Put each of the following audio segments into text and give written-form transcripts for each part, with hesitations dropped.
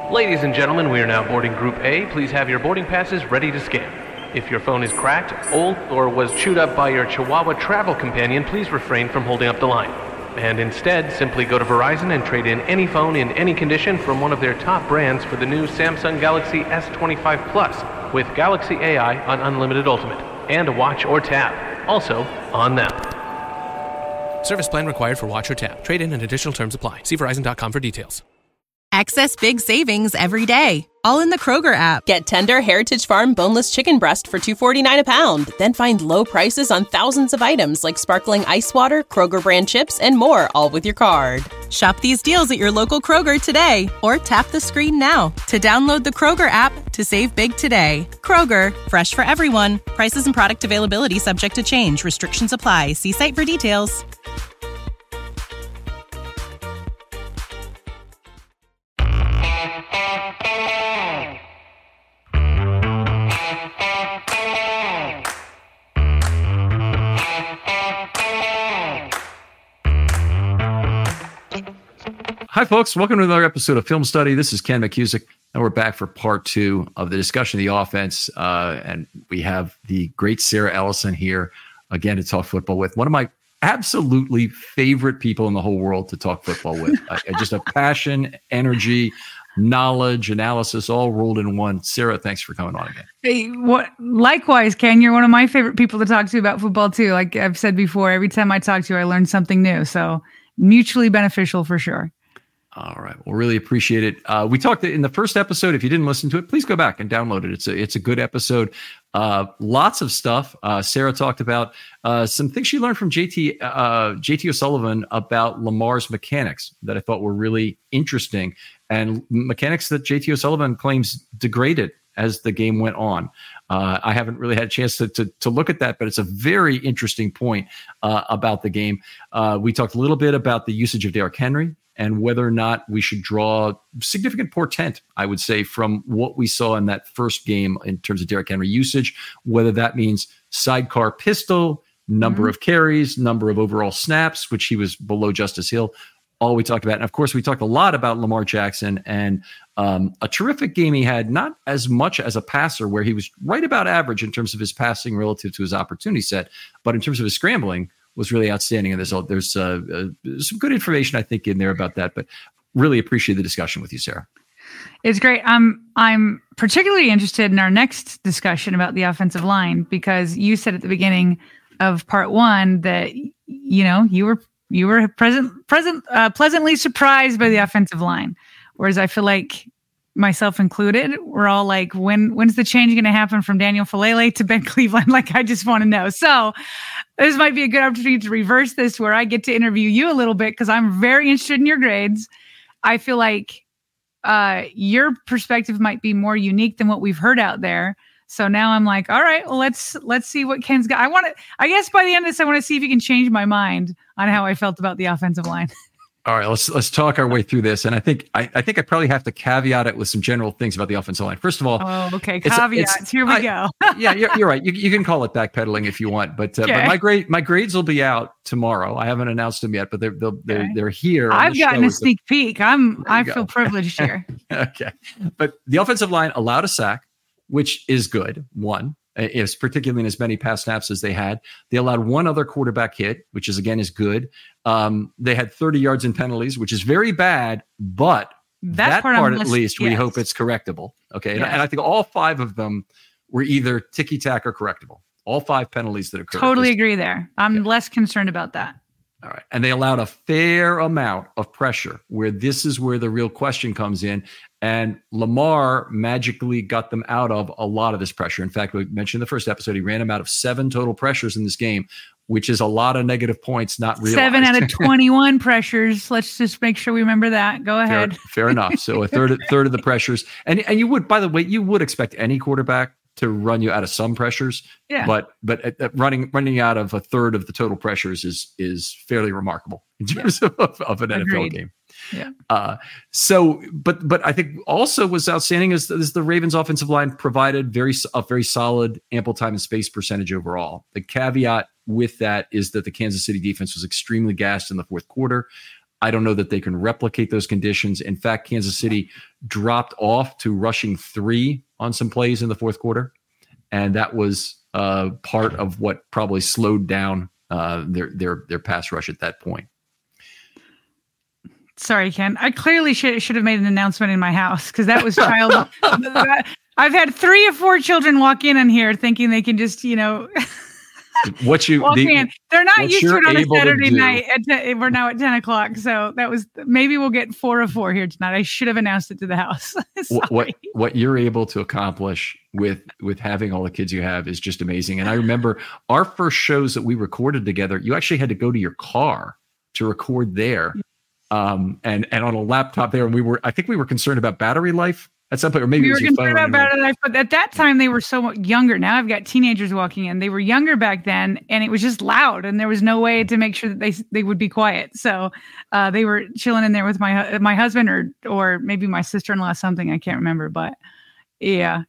Ladies and gentlemen, we are now boarding Group A. Please have your boarding passes ready to scan. If your phone is cracked, old, or was chewed up by your Chihuahua travel companion, please refrain from holding up the line. And instead, simply go to Verizon and trade in any phone in any condition from one of their top brands for the new Samsung Galaxy S25 Plus with Galaxy AI on Unlimited Ultimate and a watch or tab. Also, on them. Service plan required for watch or tab. Trade in and additional terms apply. See Verizon.com for details. Access big savings every day, all in the Kroger app. Get tender Heritage Farm boneless chicken breast for $2.49 a pound. Then find low prices on thousands of items like sparkling ice water, Kroger brand chips, and more, all with your card. Shop these deals at your local Kroger today, or tap the screen now to download the Kroger app to save big today. Kroger, fresh for everyone. Prices and product availability subject to change. Restrictions apply. See site for details. Hi, folks. Welcome to another episode of Film Study. This is Ken McCusick, and we're back for part two of the discussion of the offense. And we have the great Sarah Ellison here again to talk football with. One of my absolutely favorite people in the whole world to talk football with. Just a passion, energy, knowledge, analysis, all rolled in one. Sarah, thanks for coming on again. Hey, likewise, Ken, you're one of my favorite people to talk to about football too. Like I've said before, every time I talk to you, I learn something new. So mutually beneficial for sure. All right. Well, really appreciate it. We talked in the first episode. If you didn't listen to it, please go back and download it. It's a good episode. Lots of stuff. Sarah talked about some things she learned from JT O'Sullivan about Lamar's mechanics that I thought were really interesting, and mechanics that JT O'Sullivan claims degraded as the game went on. I haven't really had a chance to look at that, but it's a very interesting point about the game. We talked a little bit about the usage of Derrick Henry and whether or not we should draw significant portent, I would say, from what we saw in that first game in terms of Derrick Henry usage, whether that means sidecar pistol, number of carries, number of overall snaps, which he was below Justice Hill. All we talked about. And of course, we talked a lot about Lamar Jackson and a terrific game he had, not as much as a passer where he was right about average in terms of his passing relative to his opportunity set, but in terms of his scrambling was really outstanding. And there's some good information, I think, in there about that, but really appreciate the discussion with you, Sarah. It's great. I'm particularly interested in our next discussion about the offensive line, because you said at the beginning of part one that, you know, you were pleasantly surprised by the offensive line. Whereas I feel like, myself included, we're all like, when's the change going to happen from Daniel Falele to Ben Cleveland? Like, I just want to know. So this might be a good opportunity to reverse this, where I get to interview you a little bit, because I'm very interested in your grades. I feel like your perspective might be more unique than what we've heard out there. So now I'm like, all right, well, let's see what Ken's got. I guess by the end of this, I want to see if you can change my mind on how I felt about the offensive line. All right, let's talk our way through this, and I think I probably have to caveat it with some general things about the offensive line. First of all, okay, caveats. Here we go. Yeah, you're right. You can call it backpedaling if you want, but my grades will be out tomorrow. I haven't announced them yet, but they're here. I've gotten a sneak peek. I feel privileged here. Okay, but the offensive line allowed a sack, which is good. One. Is particularly in as many pass snaps as they had. They allowed one other quarterback hit, which is good. They had 30 yards in penalties, which is very bad, but that part at least, we hope it's correctable. Okay. Yes. And I think all five of them were either ticky-tack or correctable. All five penalties that occurred. Totally agree there. I'm less concerned about that. All right. And they allowed a fair amount of pressure, where this is where the real question comes in. And Lamar magically got them out of a lot of this pressure. In fact, we mentioned in the first episode, he ran them out of 7 total pressures in this game, which is a lot of negative points not realized. 7 out of 21 pressures. Let's just make sure we remember that. Go ahead. Fair enough. So a third of the pressures. And you would, by the way, you would expect any quarterback to run you out of some pressures. Yeah. But running out of a third of the total pressures is fairly remarkable in terms of an NFL game. Yeah. But I think also was outstanding is the Ravens offensive line provided a very solid ample time and space percentage overall. The caveat with that is that the Kansas City defense was extremely gassed in the fourth quarter. I don't know that they can replicate those conditions. In fact, Kansas City dropped off to rushing 3 on some plays in the fourth quarter. And that was part of what probably slowed down their pass rush at that point. Sorry, Ken. I clearly should have made an announcement in my house because that was child. I've had 3 or 4 children walk in on here thinking they can just, what you walk in. They're not used to it on a Saturday night. We're now at 10 o'clock. So that was, maybe we'll get 4 of 4 here tonight. I should have announced it to the house. what you're able to accomplish with having all the kids you have is just amazing. And I remember our first shows that we recorded together, you actually had to go to your car to record there. And on a laptop there. And I think we were concerned about battery life at some point, or maybe we it was were your concerned phone. About battery life, but at that time they were so much younger. Now I've got teenagers walking in. They were younger back then, and it was just loud, and there was no way to make sure that they would be quiet. So they were chilling in there with my husband or maybe my sister-in-law, something I can't remember, but. Yeah.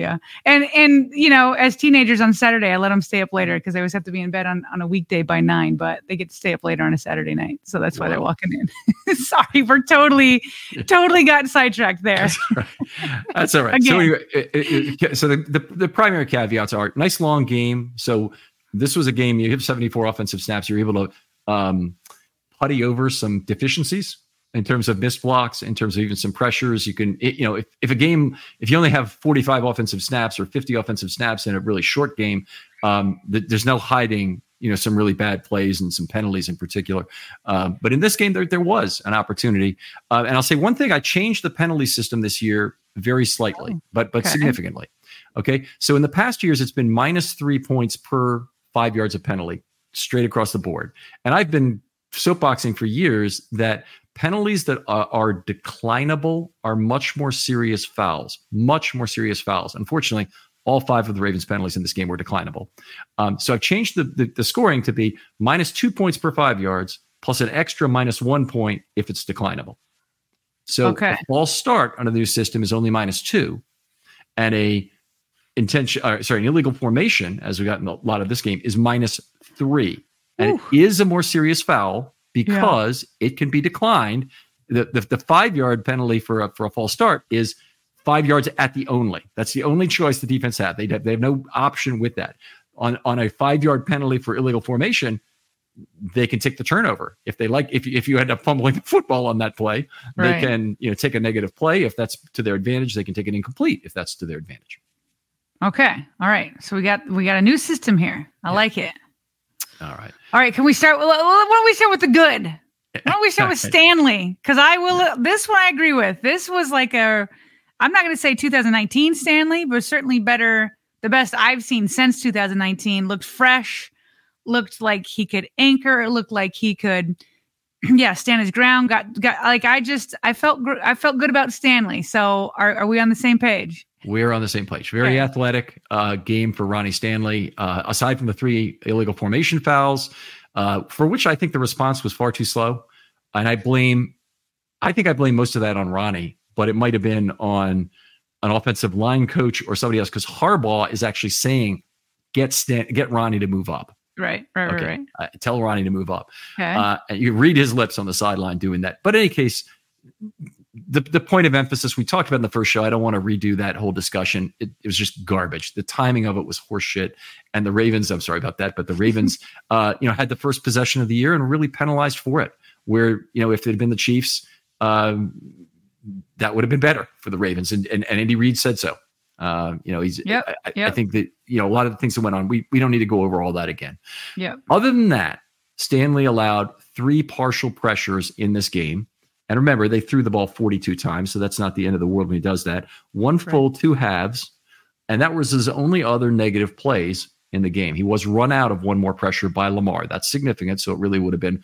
And as teenagers on Saturday, I let them stay up later because they always have to be in bed on a weekday by 9, but they get to stay up later on a Saturday night. So that's why they're walking in. Sorry, we're totally got sidetracked there. That's all right. So anyway, so the primary caveats are nice long game. So this was a game, you have 74 offensive snaps. You're able to putty over some deficiencies in terms of missed blocks, in terms of even some pressures. You can, if you only have 45 offensive snaps or 50 offensive snaps in a really short game, there's no hiding, some really bad plays and some penalties in particular. But in this game, there was an opportunity. And I'll say one thing, I changed the penalty system this year very slightly, but significantly. Okay. So in the past years, it's been -3 points per 5 yards of penalty straight across the board. And I've been soapboxing for years that penalties that are declinable are much more serious fouls. Unfortunately, all 5 of the Ravens penalties in this game were declinable. So I've changed the scoring to be -2 points per 5 yards plus an extra -1 point if it's declinable. So a false start under the new system is only -2, and an illegal formation, as we got in a lot of this game, is -3. And it is a more serious foul because it can be declined. The 5 yard penalty for a false start is 5 yards at the only. That's the only choice the defense had. They have no option with that. On a 5 yard penalty for illegal formation, they can take the turnover. If they like, if you end up fumbling the football on that play, they can take a negative play. If that's to their advantage, they can take it incomplete if that's to their advantage. Okay. All right. So we got a new system here. I like it. All right. Can we start? Why don't we start with the good? Why don't we start with Stanley? Because this one I agree with. This was like I'm not going to say 2019 Stanley, but certainly better. The best I've seen since 2019. Looked fresh. Looked like he could anchor. It looked like he could, stand his ground. Got like I felt good about Stanley. So are we on the same page? We're on the same page. Very athletic game for Ronnie Stanley. Aside from the 3 illegal formation fouls, for which I think the response was far too slow. And I blame most of that on Ronnie, but it might have been on an offensive line coach or somebody else, because Harbaugh is actually saying, get Ronnie to move up. Right. Tell Ronnie to move up. Okay. And you read his lips on the sideline doing that. But in any case, the point of emphasis we talked about in the first show, I don't want to redo that whole discussion. It was just garbage. The timing of it was horseshit. And the Ravens, I'm sorry about that, but the Ravens, had the first possession of the year and really penalized for it. Where, if it had been the Chiefs, that would have been better for the Ravens. And Andy Reid said so. I think that, a lot of the things that went on, we don't need to go over all that again. Yeah. Other than that, Stanley allowed 3 partial pressures in this game. And remember, they threw the ball 42 times, so that's not the end of the world when he does that. 1 full, 2 halves, and that was his only other negative plays in the game. He was run out of 1 more pressure by Lamar. That's significant, so it really would have been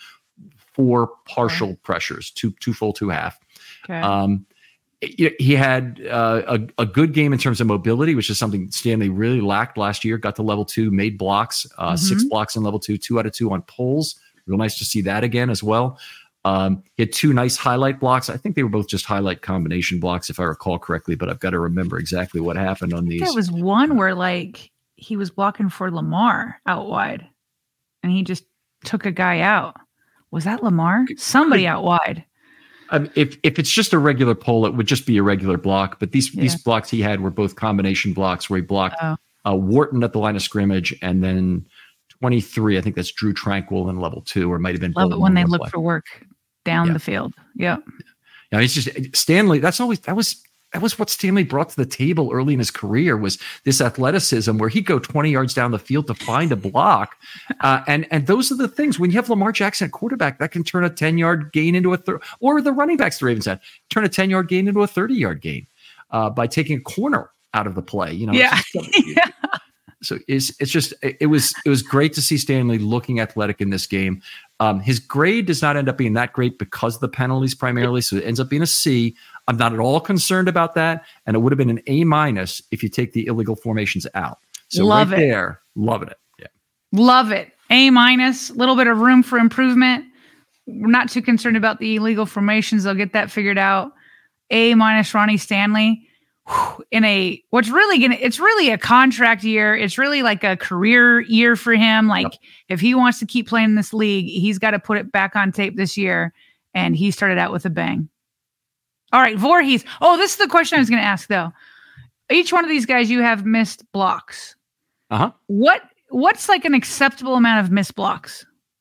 4 partial pressures, 2 full, 2 half. Okay. He had a good game in terms of mobility, which is something Stanley really lacked last year. Got to level 2, made blocks, 6 blocks in level 2, 2 out of 2 on pulls. Real nice to see that again as well. He had 2 nice highlight blocks. I think they were both just highlight combination blocks, if I recall correctly, but I've got to remember exactly what happened on these. There was one where he was blocking for Lamar out wide and he just took a guy out. Was that Lamar? Somebody out wide. If it's just a regular pull, it would just be a regular block. But these blocks he had were both combination blocks where he blocked Wharton at the line of scrimmage, and then 23, I think that's Drew Tranquil in level 2, or it might have been. Love it when they look for work down the field. Yeah. Yeah, it's just Stanley. That was what Stanley brought to the table early in his career, was this athleticism where he'd go 20 yards down the field to find a block. And those are the things when you have Lamar Jackson at quarterback that can turn a 10-yard gain into or the running backs the Ravens had, turn a 10-yard gain into a 30-yard gain by taking a corner out of the play. So it was great to see Stanley looking athletic in this game. His grade does not end up being that great because of the penalties primarily. So it ends up being a C. I'm not at all concerned about that. And it would have been an A- if you take the illegal formations out. So loving it. Yeah. Love it. A-, little bit of room for improvement. We're not too concerned about the illegal formations. They'll get that figured out. A- Ronnie Stanley. It's really a contract year. It's really like a career year for him. If he wants to keep playing in this league, he's got to put it back on tape this year. And he started out with a bang. All right, Voorhees. Oh, this is the question I was going to ask though. Each one of these guys, you have missed blocks. What's like an acceptable amount of missed blocks?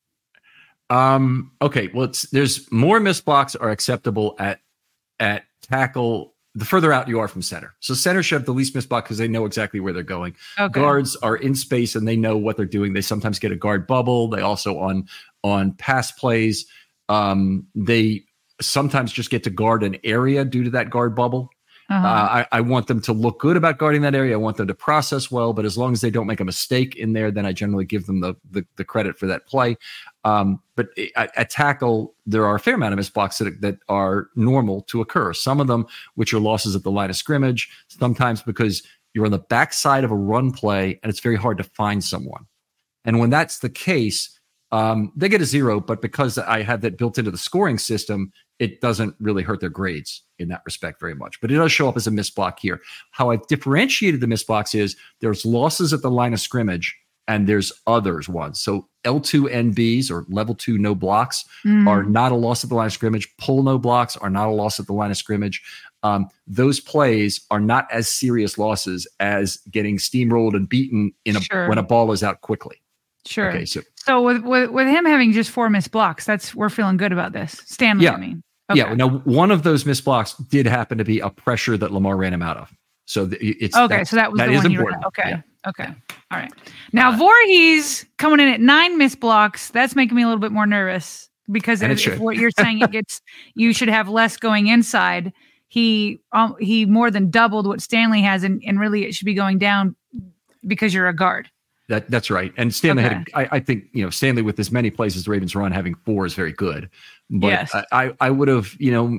Okay. Well, there's more missed blocks are acceptable at tackle the further out you are from center. So center should have the least missed block because they know exactly where they're going. Okay. Guards are in space and they know what they're doing. They sometimes get a guard bubble. They also on pass plays, they sometimes just get to guard an area due to that guard bubble. I want them to look good about guarding that area. I want them to process well, but as long as they don't make a mistake in there, then I generally give them the credit for that play. But at tackle, there are a fair amount of missed blocks that are normal to occur. Some of them, which are losses at the line of scrimmage, sometimes because you're on the backside of a run play and it's very hard to find someone. And when that's the case, they get a 0, but because I have that built into the scoring system, it doesn't really hurt their grades in that respect very much. But it does show up as a missed block here. How I've differentiated the missed blocks is there's losses at the line of scrimmage and there's others ones. So L2 NBs or level 2 no blocks are not a loss at the line of scrimmage. Pull no blocks are not a loss at the line of scrimmage. Those plays are not as serious losses as getting steamrolled and beaten when a ball is out quickly. Sure. Okay, so with him having just 4 missed blocks, we're feeling good about this. Stanley, I mean. Okay. Yeah. Now, one of those missed blocks did happen to be a pressure that Lamar ran him out of. So it's okay. So that was the one you were. Okay. Yeah. Okay. All right. Now Voorhees coming in at 9 missed blocks. That's making me a little bit more nervous because if what you're saying you should have less going inside. He more than doubled what Stanley has, and really it should be going down because you're a guard. That's right. And Stanley I think, Stanley with as many plays as the Ravens run, having 4 is very good. But yes. I would have,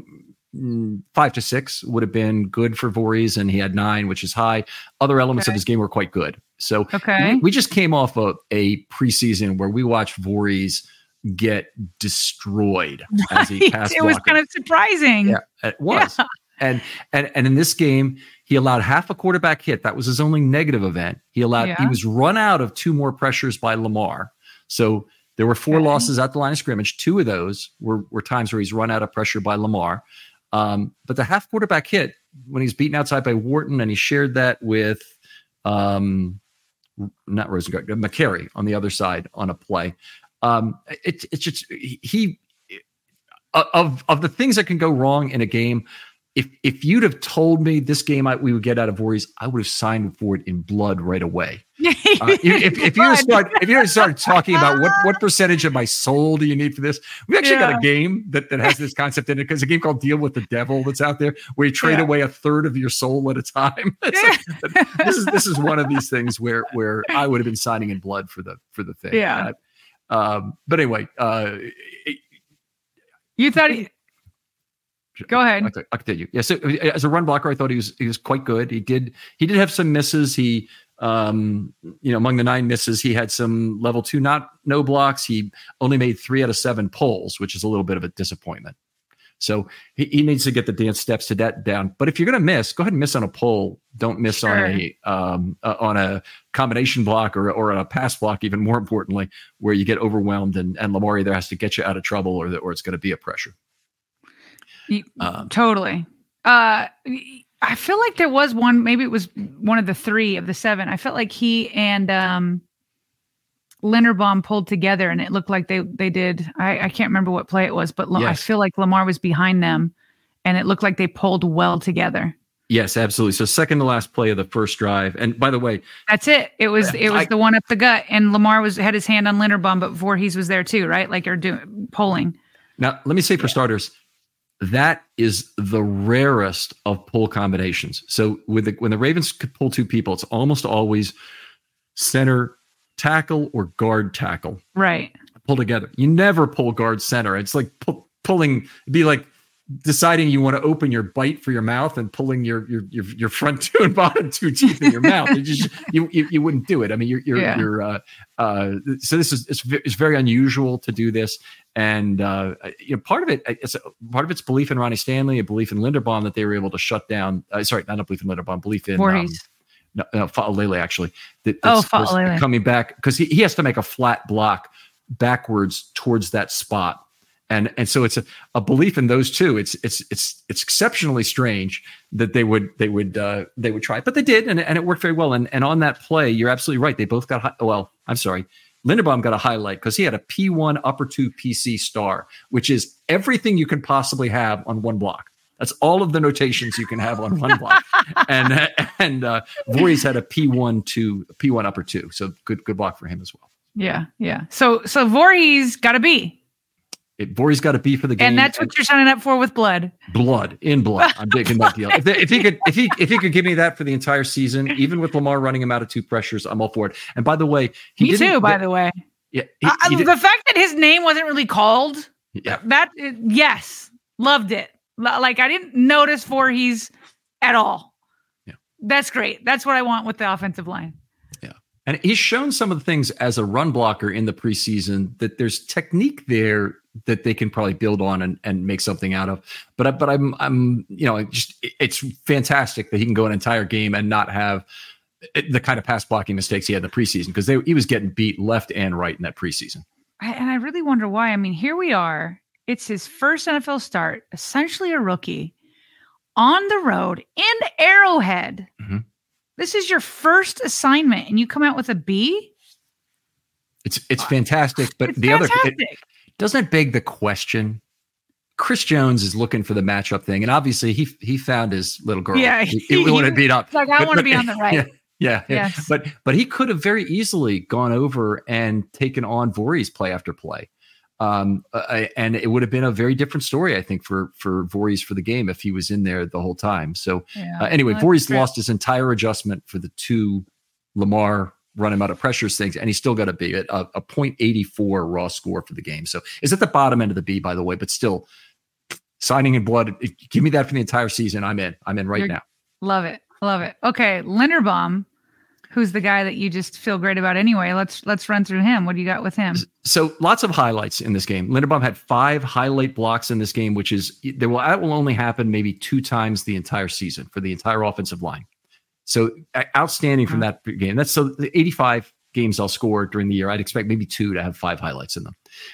5 to 6 would have been good for Voorhees, and he had 9, which is high. Other elements of his game were quite good. So we just came off of a preseason where we watched Voorhees get destroyed as he passed. It was kind of surprising. Yeah, it was. Yeah. And in this game, he allowed half a quarterback hit. That was his only negative event. He was run out of 2 more pressures by Lamar. So there were 4 losses at the line of scrimmage. 2 of those were times where he's run out of pressure by Lamar. But the half quarterback hit when he's beaten outside by Wharton, and he shared that with not Rosengard, McCary on the other side on a play. It's just of the things that can go wrong in a game. If you'd have told me this game we would get out of Voorhees, I would have signed for it in blood right away. If you start talking about what percentage of my soul do you need for this, we actually got a game that has this concept in it, because a game called Deal with the Devil that's out there where you trade away a third of your soul at a time. This is one of these things where I would have been signing in blood for the thing. Yeah. But anyway, you thought. Go ahead. I'll continue. Yeah. So as a run blocker, I thought he was quite good. He did have some misses. He, among the 9 misses, he had some level 2, no blocks. He only made 3 out of 7 pulls, which is a little bit of a disappointment. So he needs to get the dance steps to that down. But if you're going to miss, go ahead and miss on a pull. Don't miss on a combination block or on a pass block, even more importantly, where you get overwhelmed and Lamar either has to get you out of trouble or it's going to be a pressure. Totally. I feel like there was one, maybe it was one of the 3 of the 7. I felt like he and Linderbaum pulled together and it looked like they did. I can't remember what play it was, but I feel like Lamar was behind them and it looked like they pulled well together. Yes, absolutely. So second to last play of the first drive. And by the way, that's it. It was the one up the gut and Lamar had his hand on Linderbaum, but Voorhees was there too, right? Like you're doing polling. Now, let me say for starters, that is the rarest of pull combinations. So when the Ravens could pull 2 people, it's almost always center tackle or guard tackle. Right. Pull together. You never pull guard center. It's like pulling, it'd be like deciding you want to open your bite for your mouth and pulling your front 2 and bottom 2 teeth in your mouth. You wouldn't do it. I mean, so this is it's very unusual to do this. And part of it's belief in Ronnie Stanley, a belief in Linderbaum that they were able to shut down. Sorry, not a belief in Linderbaum, belief in Fa'alele actually. Fa'alele coming back because he has to make a flat block backwards towards that spot, and so it's a belief in those two. It's exceptionally strange that they would try it, but they did, and it worked very well. And on that play, you're absolutely right. They both got Linderbaum got a highlight because he had a P1 upper 2 PC star, which is everything you can possibly have on one block. That's all of the notations you can have on one block. and Voorhees had a P1 upper 2. So good block for him as well. Yeah. So Voorhees got a B. Voorhees got a B for the game. And that's what you're signing up for with blood. In blood. I'm digging that deal. If he could give me that for the entire season, even with Lamar running him out of 2 pressures, I'm all for it. And by the way, me too, by the way. Yeah. The fact that his name wasn't really called. Yeah. Yes. Loved it. Like I didn't notice Voorhees at all. Yeah. That's great. That's what I want with the offensive line. Yeah. And he's shown some of the things as a run blocker in the preseason that there's technique there that they can probably build on and make something out of. But I'm it's fantastic that he can go an entire game and not have the kind of pass blocking mistakes he had in the preseason because he was getting beat left and right in that preseason. And I really wonder why. I mean, here we are. It's his first NFL start, essentially a rookie, on the road in Arrowhead. Mm-hmm. This is your first assignment, and you come out with a B? It's fantastic, but doesn't it beg the question? Chris Jones is looking for the matchup thing, and obviously he found his little girl. Yeah, he wanted to beat up. Like I want to be on the right. Yeah. Yes. But he could have very easily gone over and taken on Voorhees play after play. And it would have been a very different story, I think, for Voorhees for the game if he was in there the whole time. So anyway, Voorhees lost his entire adjustment for the 2 Lamar run him out of pressures things, and he's still got to be a 0.84 raw score for the game. So it's at the bottom end of the B, by the way, but still signing in blood. Give me that for the entire season. I'm in now. Love it. Okay. Linderbaum, who's the guy that you just feel great about anyway. Let's run through him. What do you got with him? So lots of highlights in this game. Linderbaum had 5 highlight blocks in this game, which is that will only happen maybe 2 times the entire season for the entire offensive line. So outstanding from that game. That's so the 85 games I'll score during the year. I'd expect maybe 2 to have 5 highlights in them.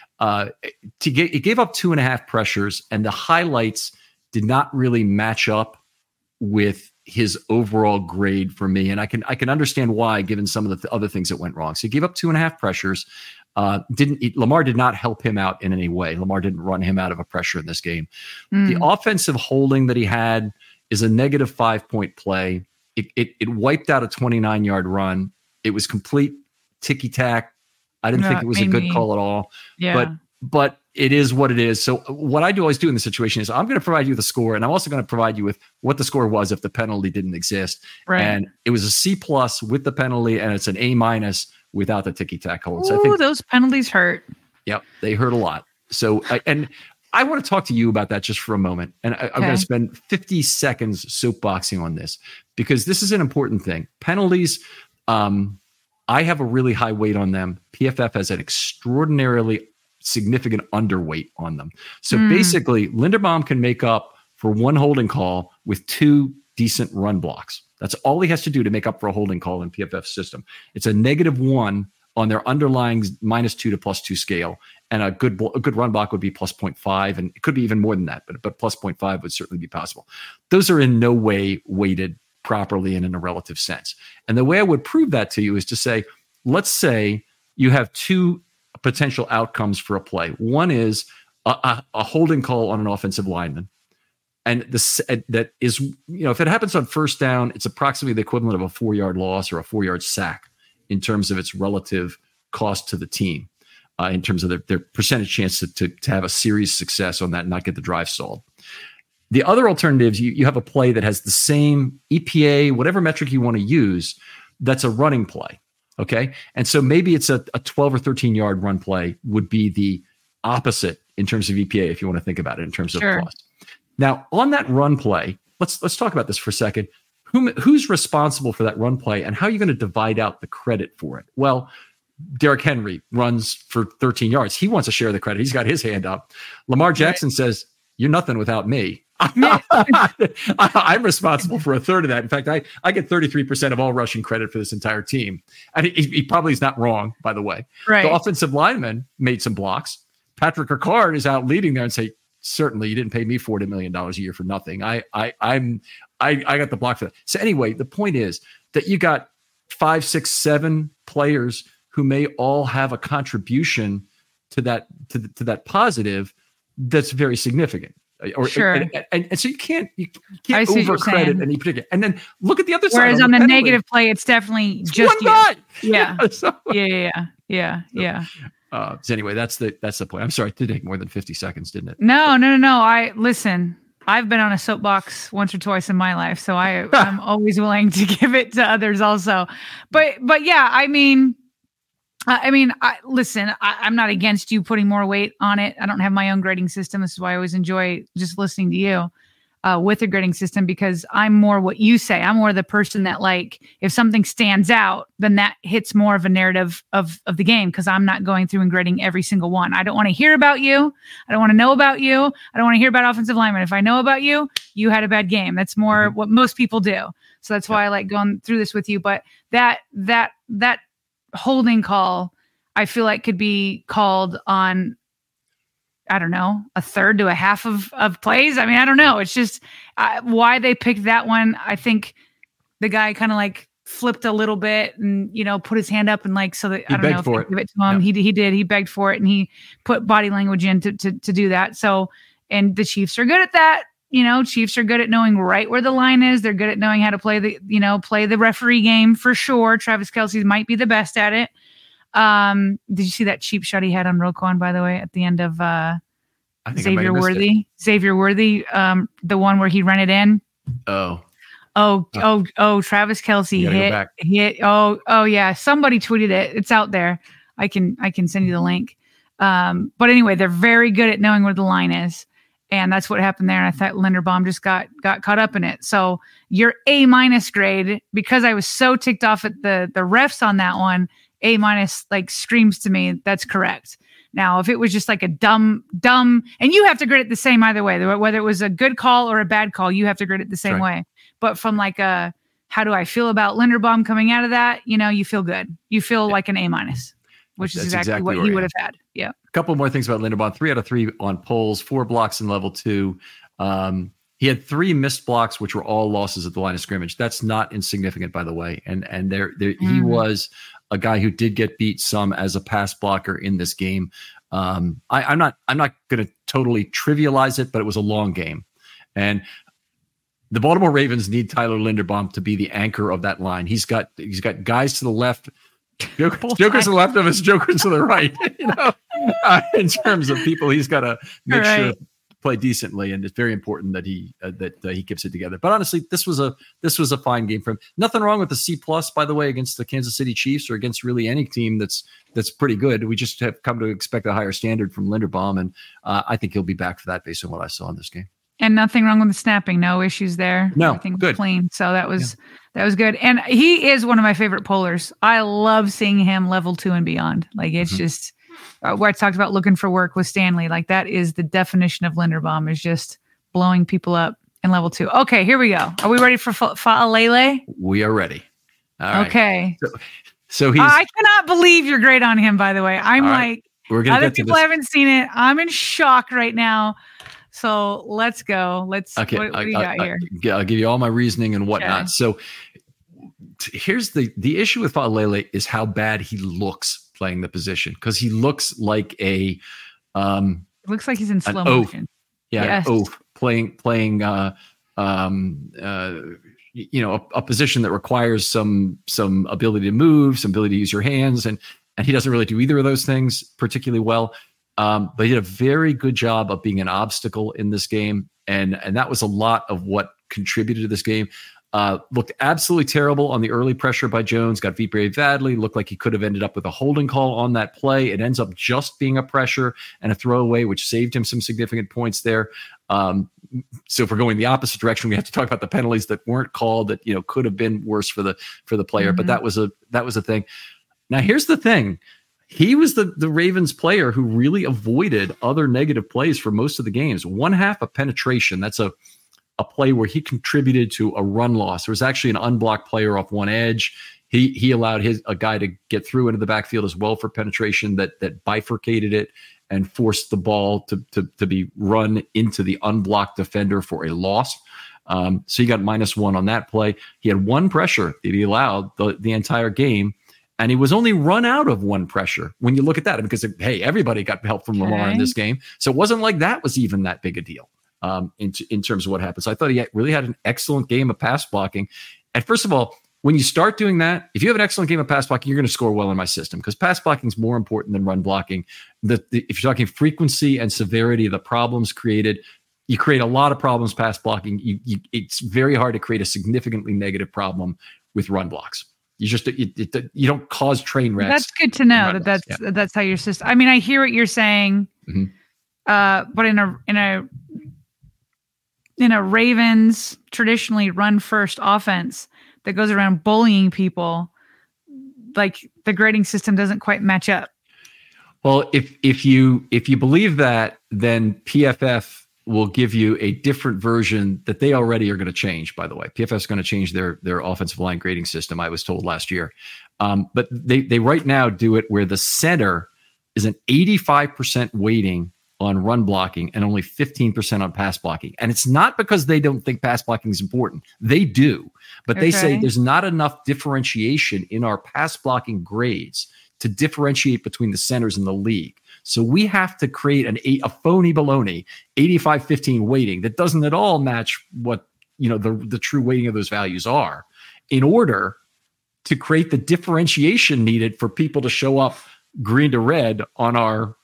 It gave up 2.5 pressures, and the highlights did not really match up with his overall grade for me. And I can understand why, given some of the other things that went wrong. So he gave up 2.5 pressures. Lamar did not help him out in any way. Lamar didn't run him out of a pressure in this game. The offensive holding that he had is a negative 5-point play. It wiped out a 29-yard run. It was complete ticky-tack. I didn't think it was a good call at all. Yeah. But it is what it is. So what I always do in this situation is I'm going to provide you the score, and I'm also going to provide you with what the score was if the penalty didn't exist. Right. And it was a C+ with the penalty, and it's an A- without the ticky-tack hold. So I think those penalties hurt. Yep, they hurt a lot. So I want to talk to you about that just for a moment. And I'm going to spend 50 seconds soapboxing on this because this is an important thing. Penalties, I have a really high weight on them. PFF has an extraordinarily significant underweight on them. So basically, Linderbaum can make up for one holding call with 2 decent run blocks. That's all he has to do to make up for a holding call in PFF's system. It's a -1 on their underlying -2 to +2 scale, and a good run block would be +0.5, and it could be even more than that, but +0.5 would certainly be possible. Those are in no way weighted properly and in a relative sense. And the way I would prove that to you is to say, let's say you have 2 potential outcomes for a play. One is a holding call on an offensive lineman. And that is, if it happens on first down, it's approximately the equivalent of a 4-yard loss or a 4-yard sack in terms of its relative cost to the team, in terms of their percentage chance to have a series success on that and not get the drive stalled. The other alternatives, you have a play that has the same EPA, whatever metric you want to use, that's a running play. Okay. And so maybe it's a 12 or 13 yard run play would be the opposite in terms of EPA, if you want to think about it in terms of cost. Now, on that run play, let's talk about this for a second. Who's responsible for that run play, and how are you going to divide out the credit for it? Well, Derrick Henry runs for 13 yards. He wants a share of the credit. He's got his hand up. Lamar Jackson says, "You're nothing without me." I'm responsible for a third of that. In fact, I get 33% of all rushing credit for this entire team. And he probably is not wrong, by the way. Right. The offensive lineman made some blocks. Patrick Ricard is out leading there and say, certainly you didn't pay me $40 million a year for nothing. I got the block for that. So anyway, the point is that you got 5, 6, 7 players who may all have a contribution to that positive that's very significant. And so you can't over credit any particular. And then look at the other side. Whereas on the negative play, it's definitely just one guy. Yeah. So anyway, that's the point. I'm sorry, it did take more than 50 seconds, didn't it? No. Listen, I've been on a soapbox once or twice in my life, so I'm always willing to give it to others also. But yeah, listen, I'm not against you putting more weight on it. I don't have my own grading system. This is why I always enjoy just listening to you with a grading system, because I'm more what you say. I'm more the person that, like, if something stands out, then that hits more of a narrative of the game, because I'm not going through and grading every single one. I don't want to hear about you. I don't want to know about you. I don't want to hear about offensive linemen. If I know about you, you had a bad game. That's more what most people do. So that's why I like going through this with you. But that holding call, I feel like could be called on, I don't know, a third to a half of plays. I mean, I don't know. It's just why they picked that one. I think the guy kind of like flipped a little bit and, put his hand up and like, so that I don't know if they give it to him. Yeah. He did. He begged for it and he put body language in to do that. So, and the Chiefs are good at that. Chiefs are good at knowing right where the line is. They're good at knowing how to play the referee game for sure. Travis Kelce might be the best at it. Did you see that cheap shot he had on Roquan, by the way, at the end of Xavier Worthy? Xavier Worthy, the one where he ran it in. Oh, Travis Kelce hit. Oh yeah. Somebody tweeted it. It's out there. I can send you the link. But anyway, they're very good at knowing where the line is. And that's what happened there. And I thought Linderbaum just got caught up in it. So your A- grade, because I was so ticked off at the refs on that one, A- like screams to me that's correct. Now, if it was just like a dumb, and you have to grade it the same either way, whether it was a good call or a bad call, you have to grade it the same way. But from like how do I feel about Linderbaum coming out of that? You feel good. You feel like an A-, which is exactly what he would have had. Yeah. A couple more things about Linderbaum. 3 out of 3 on polls, 4 blocks in level 2. He had 3 missed blocks, which were all losses at the line of scrimmage. That's not insignificant, by the way. And he was a guy who did get beat some as a pass blocker in this game. I'm not going to totally trivialize it, but it was a long game. And the Baltimore Ravens need Tyler Linderbaum to be the anchor of that line. He's got guys to the left, jokers to the left of us, jokers to the right. In terms of people, he's got to make sure play decently, and it's very important that he keeps it together. But honestly, this was a fine game for him. Nothing wrong with the C+, by the way, against the Kansas City Chiefs or against really any team that's pretty good. We just have come to expect a higher standard from Linderbaum, and I think he'll be back for that based on what I saw in this game. And nothing wrong with the snapping. No issues there. No, everything was clean. So that was good. And he is one of my favorite pollers. I love seeing him level 2 and beyond. Like it's just where I talked about looking for work with Stanley. Like that is the definition of Linderbaum, is just blowing people up in level 2. Okay, here we go. Are we ready for Fa'alele? We are ready. All right. Okay. So he's. I cannot believe you're great on him, by the way. I'm like, we're gonna other get to people this. haven't seen it. I'm in shock right now. So let's go. Okay. What do you got here? I'll give you all my reasoning and whatnot. Okay. So here's the issue with Fa'alele is how bad he looks playing the position, because he looks like it looks like he's in slow oaf. motion. Yeah, Yes. playing a position that requires some ability to move, some ability to use your hands, and he doesn't really do either of those things particularly well. But he did a very good job of being an obstacle in this game, and that was a lot of what contributed to this game. Looked absolutely terrible on the early pressure by Jones, got beat very badly, looked like he could have ended up with a holding call on that play. It ends up just being a pressure and a throwaway, which saved him some significant points there. So if we're going the opposite direction, we have to talk about the penalties that weren't called that, could have been worse for the player. Mm-hmm. But that was a thing. Now, here's the thing. He was the Ravens player who really avoided other negative plays for most of the games. 1/2 a penetration. That's a play where he contributed to a run loss. There was actually an unblocked player off one edge. He allowed a guy to get through into the backfield as well for penetration that bifurcated it and forced the ball to be run into the unblocked defender for a loss. So he got -1 on that play. He had one pressure that he allowed the entire game, and he was only run out of one pressure when you look at that, because, hey, everybody got help from Lamar in this game. So it wasn't like that was even that big a deal. In terms of what happened. So I thought he really had an excellent game of pass blocking. And first of all, when you start doing that, if you have an excellent game of pass blocking, you're going to score well in my system, because pass blocking is more important than run blocking. If you're talking frequency and severity of the problems created, you create a lot of problems pass blocking. It's very hard to create a significantly negative problem with run blocks. You don't cause train wrecks. That's good to know that's how your system. I mean, I hear what you're saying, mm-hmm. But in a Ravens traditionally run first offense that goes around bullying people, like the grading system doesn't quite match up. Well, if you believe that, then PFF will give you a different version that they already are going to change, by the way. PFF is going to change their offensive line grading system, I was told last year. But they right now do it where the center is an 85% weighting on run blocking and only 15% on pass blocking. And it's not because they don't think pass blocking is important. They do. But they say there's not enough differentiation in our pass blocking grades to differentiate between the centers in the league. So we have to create a phony baloney 85-15 weighting that doesn't at all match what the true weighting of those values are, in order to create the differentiation needed for people to show up green to red on our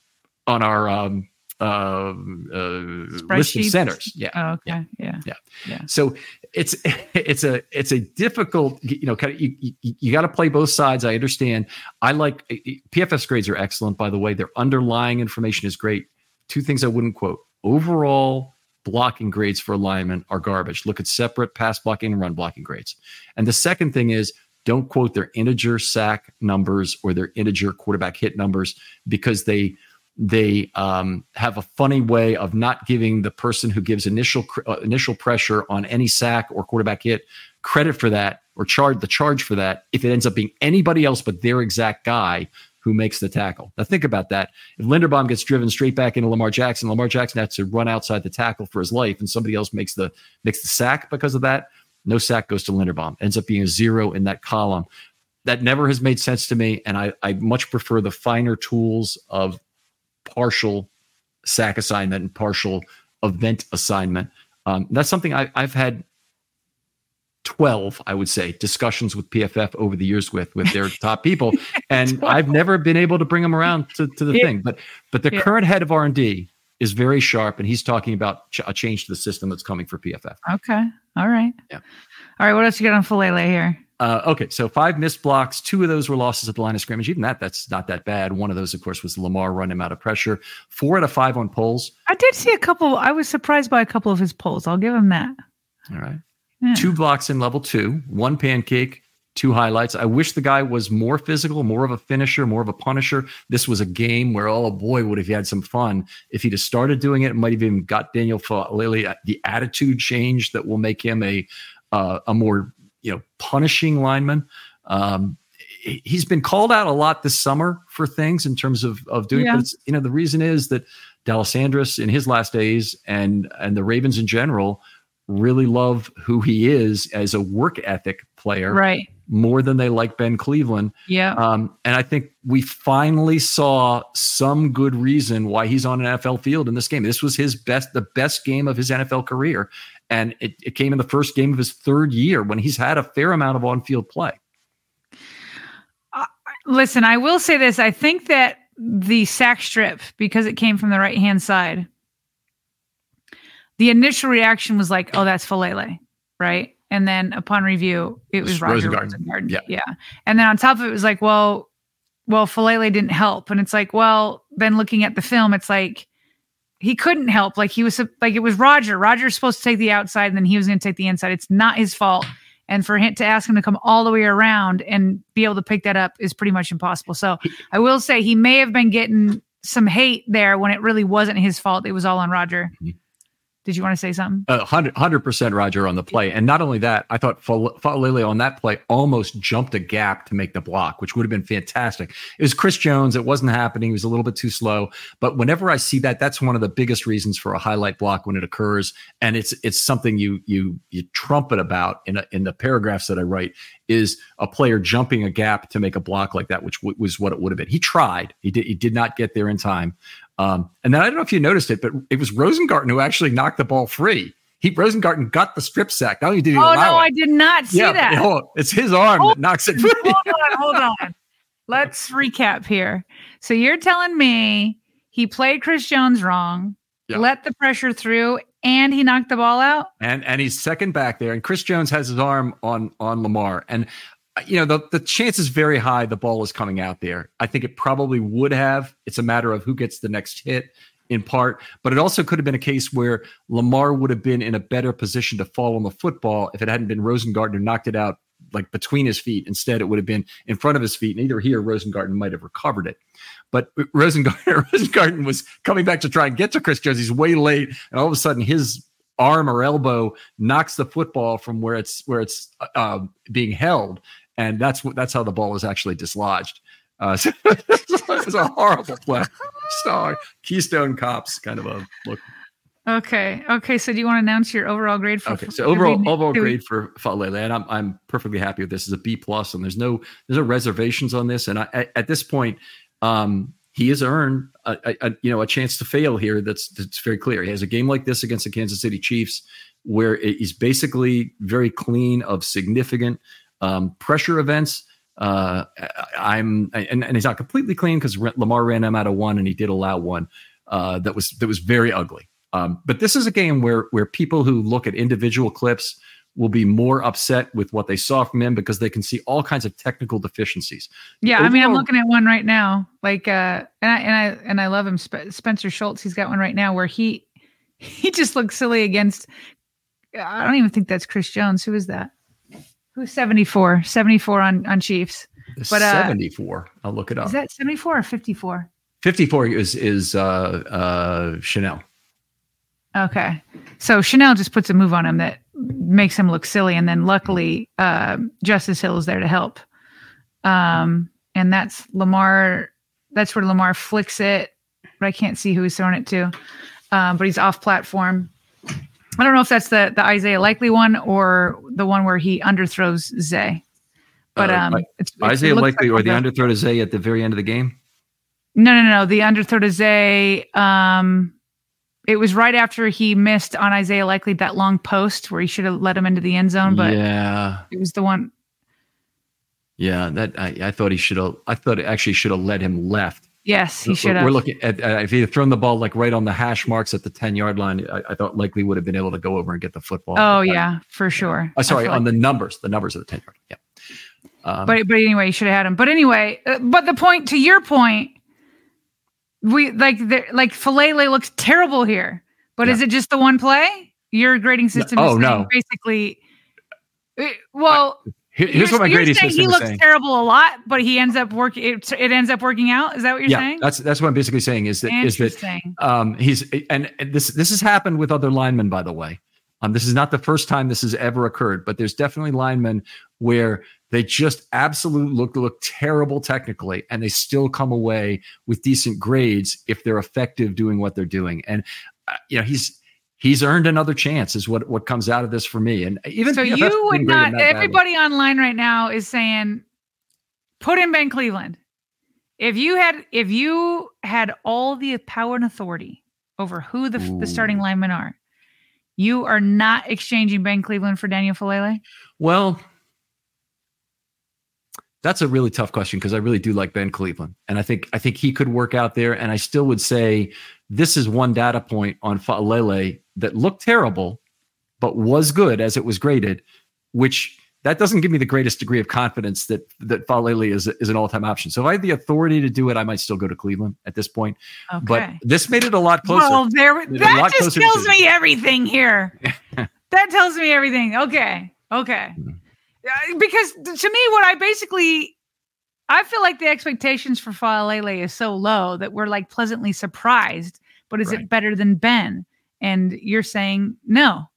list of centers. Yeah. Oh, okay. Yeah. So it's a difficult, kind of, you got to play both sides. I understand. I like PFF's grades are excellent, by the way. Their underlying information is great. Two things I wouldn't quote: overall blocking grades for alignment are garbage. Look at separate pass blocking and run blocking grades. And the second thing is, don't quote their integer sack numbers or their integer quarterback hit numbers, because they have a funny way of not giving the person who gives initial pressure on any sack or quarterback hit credit for that, or charge for that, if it ends up being anybody else but their exact guy who makes the tackle. Now think about that. If Linderbaum gets driven straight back into Lamar Jackson has to run outside the tackle for his life, and somebody else makes the sack because of that, no sack goes to Linderbaum. Ends up being a 0 in that column. That never has made sense to me, and I much prefer the finer tools of partial sack assignment and partial event assignment. That's something I've had 12, I would say, discussions with PFF over the years with their top people, and I've never been able to bring them around to the thing. But the current head of R&D is very sharp, and he's talking about a change to the system that's coming for PFF. Okay. All right. Yeah. All right. What else you got on Fa'alele here? Okay, so 5 missed blocks. 2 of those were losses at the line of scrimmage. Even that's not that bad. One of those, of course, was Lamar running him out of pressure. 4 out of 5 on pulls. I did see a couple. I was surprised by a couple of his pulls. I'll give him that. All right. Yeah. 2 blocks in level 2, 1 pancake, 2 highlights. I wish the guy was more physical, more of a finisher, more of a punisher. This was a game where, oh boy, would have he had some fun. If he'd have started doing it might have even got Daniel Faalele the attitude change that will make him a more punishing lineman. He's been called out a lot this summer for things in terms of doing it. But it's, the reason is that D'Alessandris in his last days and the Ravens in general really love who he is as a work ethic player, right? More than they like Ben Cleveland. Yeah. And I think we finally saw some good reason why he's on an NFL field in this game. This was the best game of his NFL career. And it came in the first game of his 3rd year when he's had a fair amount of on-field play. Listen, I will say this. I think that the sack strip, because it came from the right-hand side, the initial reaction was like, oh, that's Faalele, right? And then upon review, it was Roger Rosengarten. Yeah. And then on top of it was like, well, Faalele didn't help. And it's like, well, then looking at the film, it's like he couldn't help. Like he was like, it was Roger. Roger's supposed to take the outside and then he was going to take the inside. It's not his fault. And for him to ask him to come all the way around and be able to pick that up is pretty much impossible. So I will say he may have been getting some hate there when it really wasn't his fault. It was all on Roger. Mm-hmm. Did you want to say something? 100% Roger on the play. And not only that, I thought Faalele on that play almost jumped a gap to make the block, which would have been fantastic. It was Chris Jones. It wasn't happening. He was a little bit too slow. But whenever I see that, that's one of the biggest reasons for a highlight block when it occurs. And it's something you trumpet about in the paragraphs that I write, is a player jumping a gap to make a block like that, which was what it would have been. He tried. He did not get there in time. And then I don't know if you noticed it, but it was Rosengarten who actually knocked the ball free. Rosengarten got the strip sack. Not only did he allow it. I did not see that. It's his arm that knocks it free. Hold on. Let's recap here. So you're telling me he played Chris Jones wrong, let the pressure through, and he knocked the ball out? And he's second back there, and Chris Jones has his arm on Lamar. And the chance is very high the ball is coming out there. I think it probably would have. It's a matter of who gets the next hit in part, but it also could have been a case where Lamar would have been in a better position to fall on the football if it hadn't been Rosengarten who knocked it out like between his feet. Instead, it would have been in front of his feet, and either he or Rosengarten might have recovered it. But Rosengarten was coming back to try and get to Chris Jones. He's way late, and all of a sudden his arm or elbow knocks the football from where it's being held. And that's how the ball was actually dislodged. So it was a horrible play. Keystone Cops kind of a look. Okay. So do you want to announce your overall grade for? Okay. So overall grade for Faalele, and I'm perfectly happy with this. Is a B+, and there's no reservations on this. And at this point, he has earned a chance to fail here. That's very clear. He has a game like this against the Kansas City Chiefs where he's basically very clean of significant pressure events. And he's not completely clean because Lamar ran him out of one, and he did allow one that was very ugly. But this is a game where people who look at individual clips will be more upset with what they saw from him because they can see all kinds of technical deficiencies. Yeah, overall, I'm looking at one right now. Like, and I love him, Spencer Schultz. He's got one right now where he just looks silly against. I don't even think that's Chris Jones. Who is that? Who's 74 on Chiefs? But 74. I'll look it up. Is that 74 or 54? 54 is Chanel. Okay. So Chanel just puts a move on him that makes him look silly. And then luckily, Justice Hill is there to help. And that's Lamar. That's where Lamar flicks it, but I can't see who he's throwing it to. But he's off platform. I don't know if that's the Isaiah Likely one or the one where he underthrows Zay. But it's Isaiah Likely or the underthrow to Zay at the very end of the game? No. The underthrow to Zay. It was right after he missed on Isaiah Likely that long post where he should have let him into the end zone. But it was the one. Yeah, that I thought he should have. I thought it actually should have let him left. Yes, he should have. We're looking at if he had thrown the ball like right on the hash marks at the 10-yard line. I thought Likely would have been able to go over and get the football. Oh yeah, for sure. Sorry, on the numbers of the 10-yard. Yeah. But anyway, you should have had him. But anyway, but the point to your point, we like Faalele looks terrible here. But is it just the one play? Your grading system is basically. Here's what my grading system is saying. He looks terrible a lot, but he ends up working. It ends up working out. Is that what you're saying? That's what I'm basically saying. Is that he's and this has happened with other linemen, by the way. This is not the first time this has ever occurred, but there's definitely linemen where they just absolutely look terrible technically, and they still come away with decent grades if they're effective doing what they're doing. And he's earned another chance, is what comes out of this for me. And even so, you would not. Everybody online right now is saying, put in Ben Cleveland. If you had all the power and authority over who the starting linemen are, you are not exchanging Ben Cleveland for Daniel Faalele? Well, that's a really tough question because I really do like Ben Cleveland. And I think he could work out there. And I still would say this is one data point on Faalele that looked terrible, but was good as it was graded, which that doesn't give me the greatest degree of confidence that Faalele is an all-time option. So if I had the authority to do it, I might still go to Cleveland at this point. Okay. But this made it a lot closer. Well, that just tells me everything here. That tells me everything. Okay. Because to me, I feel like the expectations for Faalele is so low that we're like pleasantly surprised. But is it better than Ben? And you're saying no.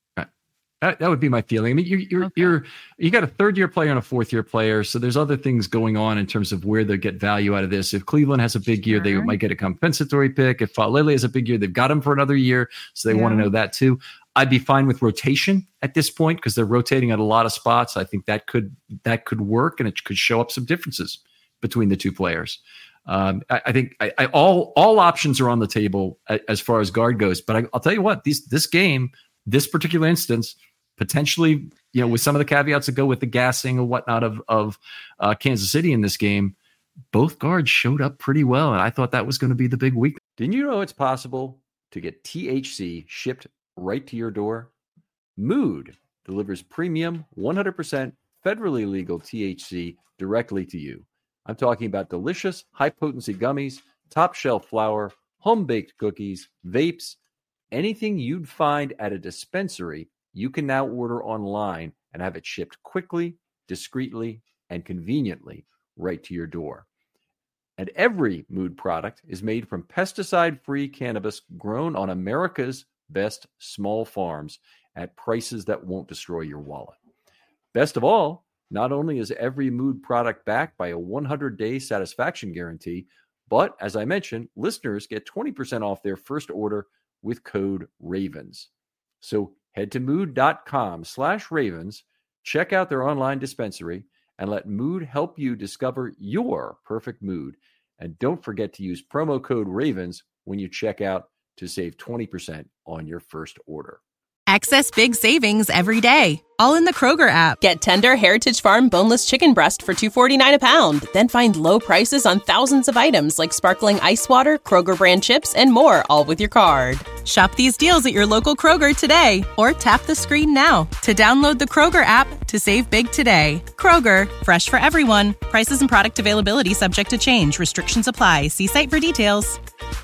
That would be my feeling. I mean, you got a third-year player and a fourth-year player, so there's other things going on in terms of where they get value out of this. If Cleveland has a big year, they might get a compensatory pick. If Faalele has a big year, they've got him for another year, so they want to know that too. I'd be fine with rotation at this point because they're rotating at a lot of spots. I think that could work, and it could show up some differences between the two players. I think all options are on the table as far as guard goes. But I'll tell you what, this game, this particular instance, potentially, with some of the caveats that go with the gassing and whatnot of Kansas City in this game, both guards showed up pretty well, and I thought that was going to be the big week. Didn't you know it's possible to get THC shipped right to your door? Mood delivers premium, 100% federally legal THC directly to you. I'm talking about delicious, high-potency gummies, top-shelf flour, home-baked cookies, vapes, anything you'd find at a dispensary, you can now order online and have it shipped quickly, discreetly, and conveniently right to your door. And every Mood product is made from pesticide-free cannabis grown on America's best small farms at prices that won't destroy your wallet. Best of all, not only is every Mood product backed by a 100-day satisfaction guarantee, but as I mentioned, listeners get 20% off their first order with code RAVENS. So head to mood.com/ravens, check out their online dispensary, and let Mood help you discover your perfect mood. And don't forget to use promo code RAVENS when you check out to save 20% on your first order. Access big savings every day, all in the Kroger app. Get tender Heritage Farm boneless chicken breast for $2.49 a pound. Then find low prices on thousands of items like sparkling ice water, Kroger brand chips, and more, all with your card. Shop these deals at your local Kroger today, or tap the screen now to download the Kroger app to save big today. Kroger, fresh for everyone. Prices and product availability subject to change. Restrictions apply. See site for details.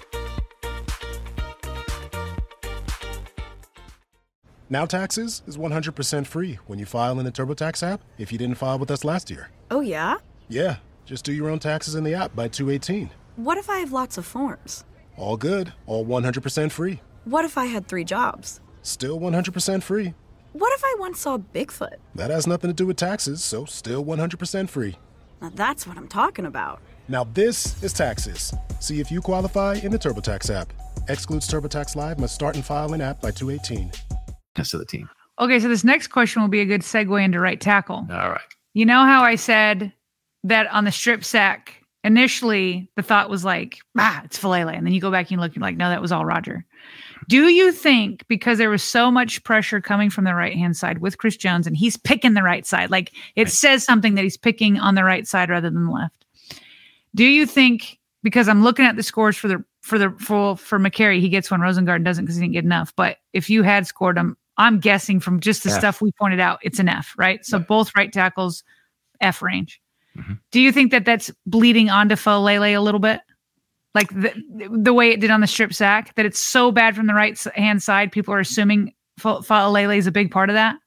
Now Taxes is 100% free when you file in the TurboTax app if you didn't file with us last year. Oh, yeah? Yeah, just do your own taxes in the app by 2/18. What if I have lots of forms? All good, all 100% free. What if I had 3 jobs? Still 100% free. What if I once saw Bigfoot? That has nothing to do with taxes, so still 100% free. Now that's what I'm talking about. Now this is Taxes. See if you qualify in the TurboTax app. Excludes TurboTax Live, must start and file in app by 2/18. Of the team. Okay, so this next question will be a good segue into right tackle. All right. You know how I said that on the strip sack, initially the thought was like, it's Faalele. And then you go back and you look, you're like, no, that was all Roger. Do you think because there was so much pressure coming from the right-hand side with Chris Jones and he's picking the right side, like it says something that he's picking on the right side rather than the left. Do you think, because I'm looking at the scores for McCary, he gets one, Rosengarten doesn't because he didn't get enough. But if you had scored him, I'm guessing from just the stuff we pointed out, it's an F, right? So both right tackles, F range. Mm-hmm. Do you think that that's bleeding onto Faalele a little bit? Like the way it did on the strip sack, that it's so bad from the right hand side, people are assuming Faalele is a big part of that?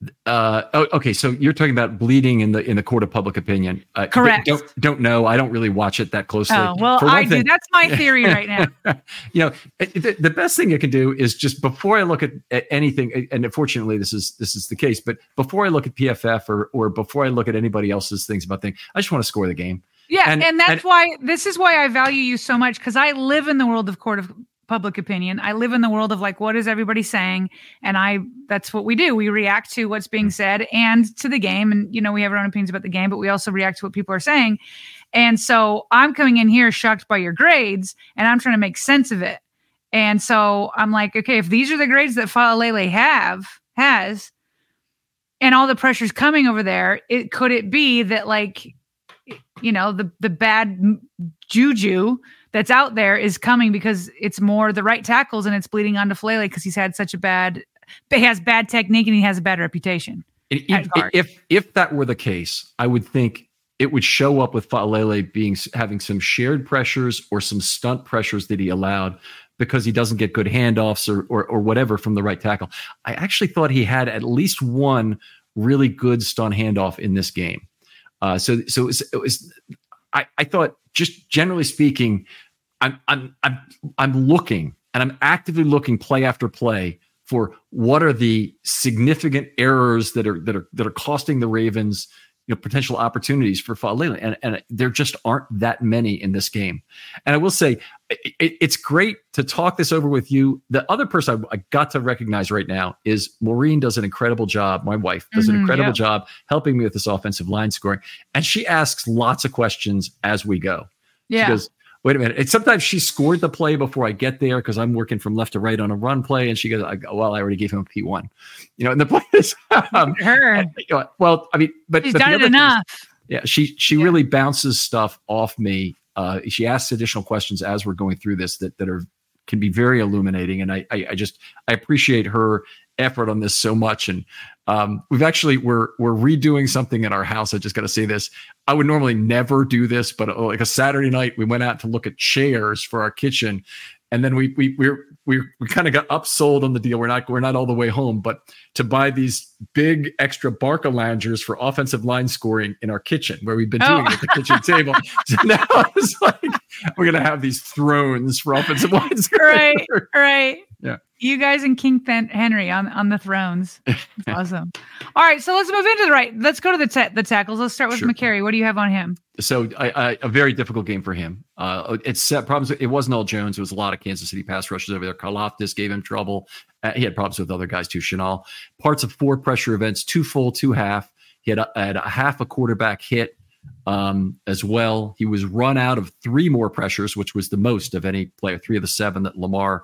Okay, so you're talking about bleeding in the court of public opinion. Correct. Don't know. I don't really watch it that closely. Oh, well, I do. That's my theory right now. The best thing you can do is just before I look at anything, and unfortunately this is the case, but before I look at PFF or before I look at anybody else's things about things, I just want to score the game. Yeah, and that's why this is why I value you so much, because I live in the world of court of public opinion. I live in the world of like, what is everybody saying? And that's what we do. We react to what's being said and to the game. And, we have our own opinions about the game, but we also react to what people are saying. And so I'm coming in here shocked by your grades and I'm trying to make sense of it. And so I'm like, okay, if these are the grades that Fa'alele has, and all the pressure's coming over there, could it be that like, the bad juju that's out there is coming because it's more the right tackles and it's bleeding onto Faalele because he has bad technique and he has a bad reputation. If that were the case, I would think it would show up with Faalele having some shared pressures or some stunt pressures that he allowed because he doesn't get good handoffs or whatever from the right tackle. I actually thought he had at least one really good stunt handoff in this game. So it was. I thought, just generally speaking, I'm looking and I'm actively looking play after play for what are the significant errors that are costing the Ravens, potential opportunities for Faalele, and there just aren't that many in this game. And I will say, it's great to talk this over with you. The other person I got to recognize right now is Maureen does an incredible job. My wife does an incredible job helping me with this offensive line scoring, and she asks lots of questions as we go. Yeah. She goes, wait a minute. And sometimes she scored the play before I get there because I'm working from left to right on a run play. And she goes, well, I already gave him a P1. And the point is, well, I mean, but she's done it enough. She really bounces stuff off me. She asks additional questions as we're going through this that can be very illuminating. And I appreciate her effort on this so much. And we're redoing something in our house. I just got to say this. I would normally never do this, but like a Saturday night, we went out to look at chairs for our kitchen. And then we kind of got upsold on the deal. We're not all the way home, but to buy these big extra Barca loungers for offensive line scoring in our kitchen, where we've been doing it at the kitchen table. So now it's like we're gonna have these thrones for offensive line scoring. Right. Yeah. You guys and King Henry on the thrones. Awesome. All right, so let's move into the right. Let's go to the tackles. Let's start with McCary. What do you have on him? So a very difficult game for him. It's set problems. It wasn't all Jones. It was a lot of Kansas City pass rushers over there. Karlaftis gave him trouble. He had problems with other guys too. Chenal. Parts of 4 pressure events, 2 full, 2 half. He had a half a quarterback hit as well. He was run out of 3 more pressures, which was the most of any player. 3 of the 7 that Lamar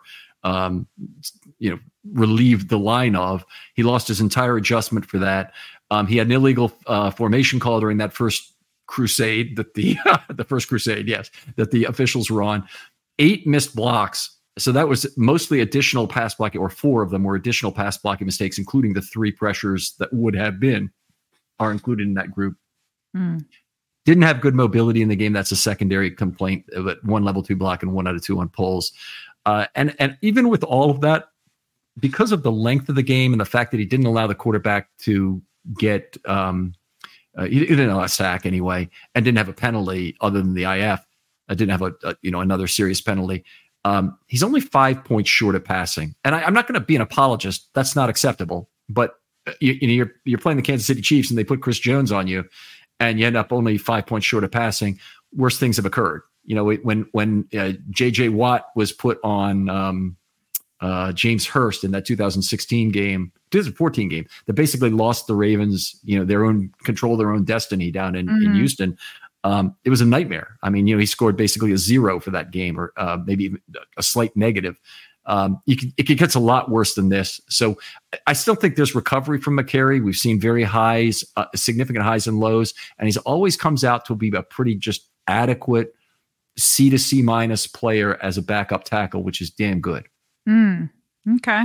relieved the line of. He lost his entire adjustment for that. He had an illegal formation call during that first crusade that the officials were on. 8 missed blocks. So that was mostly additional pass blocking, or 4 of them were additional pass blocking mistakes, including the 3 pressures that would have been are included in that group. Didn't have good mobility in the game. That's a secondary complaint. But 1 level 2 block and 1 out of 2 on pulls. And even with all of that, because of the length of the game and the fact that he didn't allow the quarterback to get, he didn't allow a sack anyway, and didn't have a penalty other than the IF. Didn't have another serious penalty. He's only 5 points short of passing, and I'm not going to be an apologist. That's not acceptable. But you're playing the Kansas City Chiefs, and they put Chris Jones on you, and you end up only 5 points short of passing. Worse things have occurred. When J.J. Watt was put on James Hurst in that 2014 game that basically lost the Ravens, control their own destiny down in Houston. It was a nightmare. I mean, he scored basically a 0 for that game, or maybe even a slight negative. It gets a lot worse than this. So I still think there's recovery from McCary. We've seen very highs, significant highs and lows, and he's always comes out to be a pretty just adequate C to C minus player as a backup tackle, which is damn good. Okay.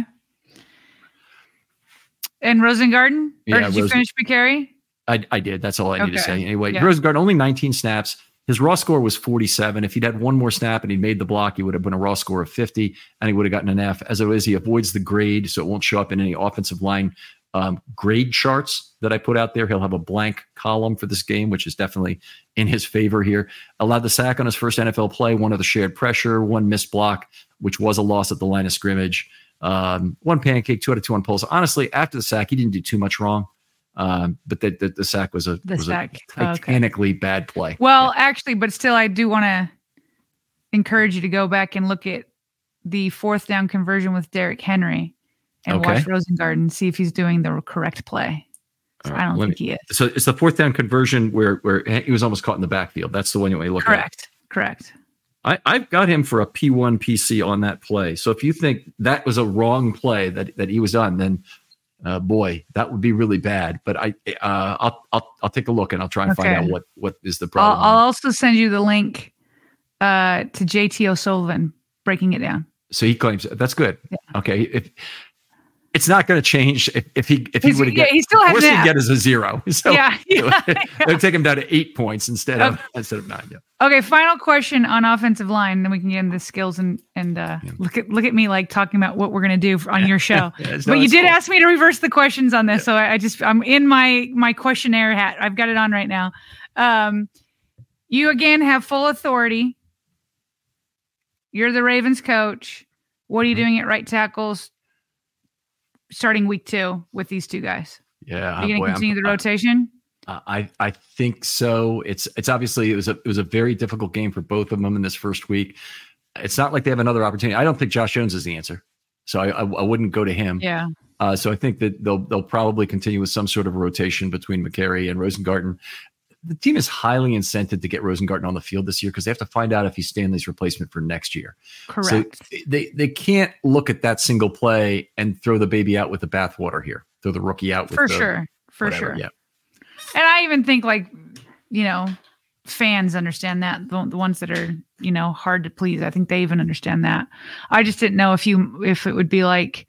And Rosengarten? Or did you finish McCary? I did. That's all I need to say. Anyway, Rosengarten, only 19 snaps. His raw score was 47. If he'd had 1 more snap and he made the block, he would have been a raw score of 50, and he would have gotten an F. As it is, he avoids the grade, so it won't show up in any offensive line grade charts that I put out there. He'll have a blank column for this game, which is definitely in his favor here. Allowed the sack on his first NFL play, one of the shared pressure, one missed block, which was a loss at the line of scrimmage, one pancake, 2 out of 2 on pulls. Honestly, after the sack, he didn't do too much wrong. But the sack was a titanically bad play. Well, actually, but still, I do want to encourage you to go back and look at the 4th down conversion with Derrick Henry and watch Rosengarten, see if he's doing the correct play. So I don't think he is. So it's the 4th down conversion where he was almost caught in the backfield. That's the one you look at. Correct. I've got him for a P1 PC on that play. So if you think that was a wrong play that he was on, then boy, that would be really bad. But I'll take a look and I'll try and find out what is the problem. I'll also send you the link to JT O'Sullivan breaking it down. So he claims that's good. Yeah. Okay. It's not going to change if he would get. He still has worst he'd get is a 0. So it would take him down to 8 points instead of 9. Yeah. Okay. Final question on offensive line, then we can get into skills and look at me like talking about what we're going to do on your show. But you did ask me to reverse the questions on this, so I'm in my questionnaire hat. I've got it on right now. You again have full authority. You're the Ravens coach. What are you doing at right tackles starting week 2 with these 2 guys? Yeah. Are you going to continue the rotation? I think so. It's obviously it was a very difficult game for both of them in this first week. It's not like they have another opportunity. I don't think Josh Jones is the answer. So I wouldn't go to him. Yeah. So I think that they'll probably continue with some sort of rotation between McCary and Rosengarten. The team is highly incented to get Rosengarten on the field this year because they have to find out if he's Stanley's replacement for next year. Correct. So they can't look at that single play and throw the baby out with the bathwater here. Throw the rookie out with for sure. Yeah. And I even think fans understand that, the ones that are, hard to please. I think they even understand that. I just didn't know if it would be like,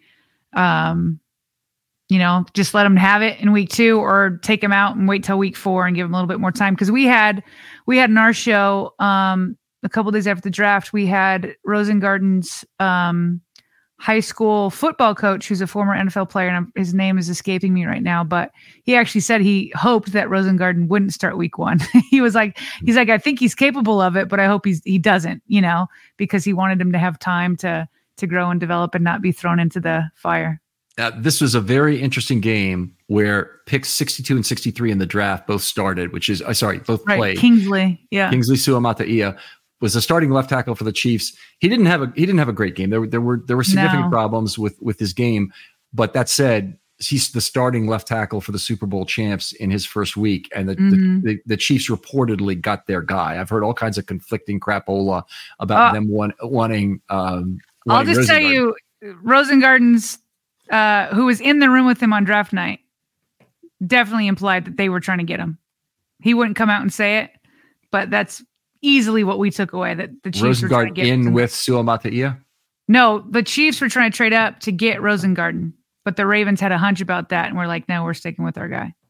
just let them have it in week 2 or take them out and wait till week 4 and give them a little bit more time. Cause we had in our show, a couple days after the draft, we had Rosengarten's, high school football coach, who's a former NFL player, and his name is escaping me right now, but he actually said he hoped that Rosengarten wouldn't start week 1. He's like, I think he's capable of it, but I hope he doesn't, because he wanted him to have time to grow and develop and not be thrown into the fire. This was a very interesting game where picks 62 and 63 in the draft both started, both played. Kingsley Suamataia was the starting left tackle for the Chiefs. He didn't have a great game. There were significant problems with his game, but that said, he's the starting left tackle for the Super Bowl champs in his first week, and the Chiefs reportedly got their guy. I've heard all kinds of conflicting crapola about them wanting. I'll just tell you, Rosengarten's who was in the room with him on draft night definitely implied that they were trying to get him. He wouldn't come out and say it, but that's easily what we took away, that the Chiefs were trying to get in with Suamataia? No, the Chiefs were trying to trade up to get Rosengarten, but the Ravens had a hunch about that, and we're like, no, we're sticking with our guy.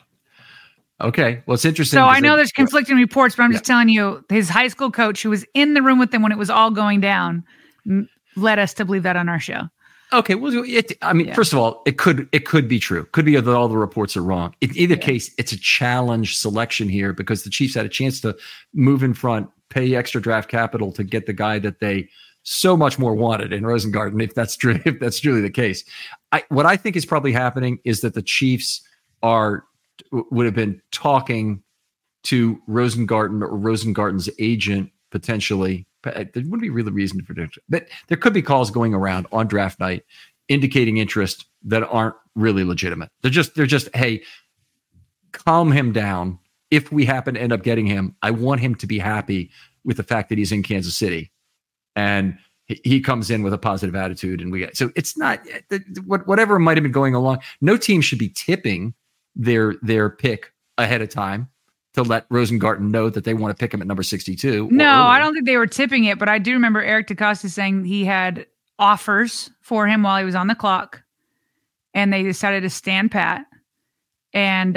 Okay, well, it's interesting. So I know there's conflicting reports, but I'm just telling you, his high school coach, who was in the room with them when it was all going down, led us to believe that on our show. Okay, well, first of all, it could be true. Could be that all the reports are wrong. In either case, it's a challenge selection here because the Chiefs had a chance to move in front, pay extra draft capital to get the guy that they so much more wanted in Rosengarten. If that's truly the case, what I think is probably happening is that the Chiefs would have been talking to Rosengarten or Rosengarten's agent potentially. There wouldn't be really reason to predict, but there could be calls going around on draft night indicating interest that aren't really legitimate. They're just, hey, calm him down. If we happen to end up getting him, I want him to be happy with the fact that he's in Kansas City and he comes in with a positive attitude. And so it's not whatever might have been going along. No team should be tipping their pick ahead of time to let Rosengarten know that they want to pick him at number 62. No, I don't think they were tipping it, but I do remember Eric DeCosta saying he had offers for him while he was on the clock, and they decided to stand pat. And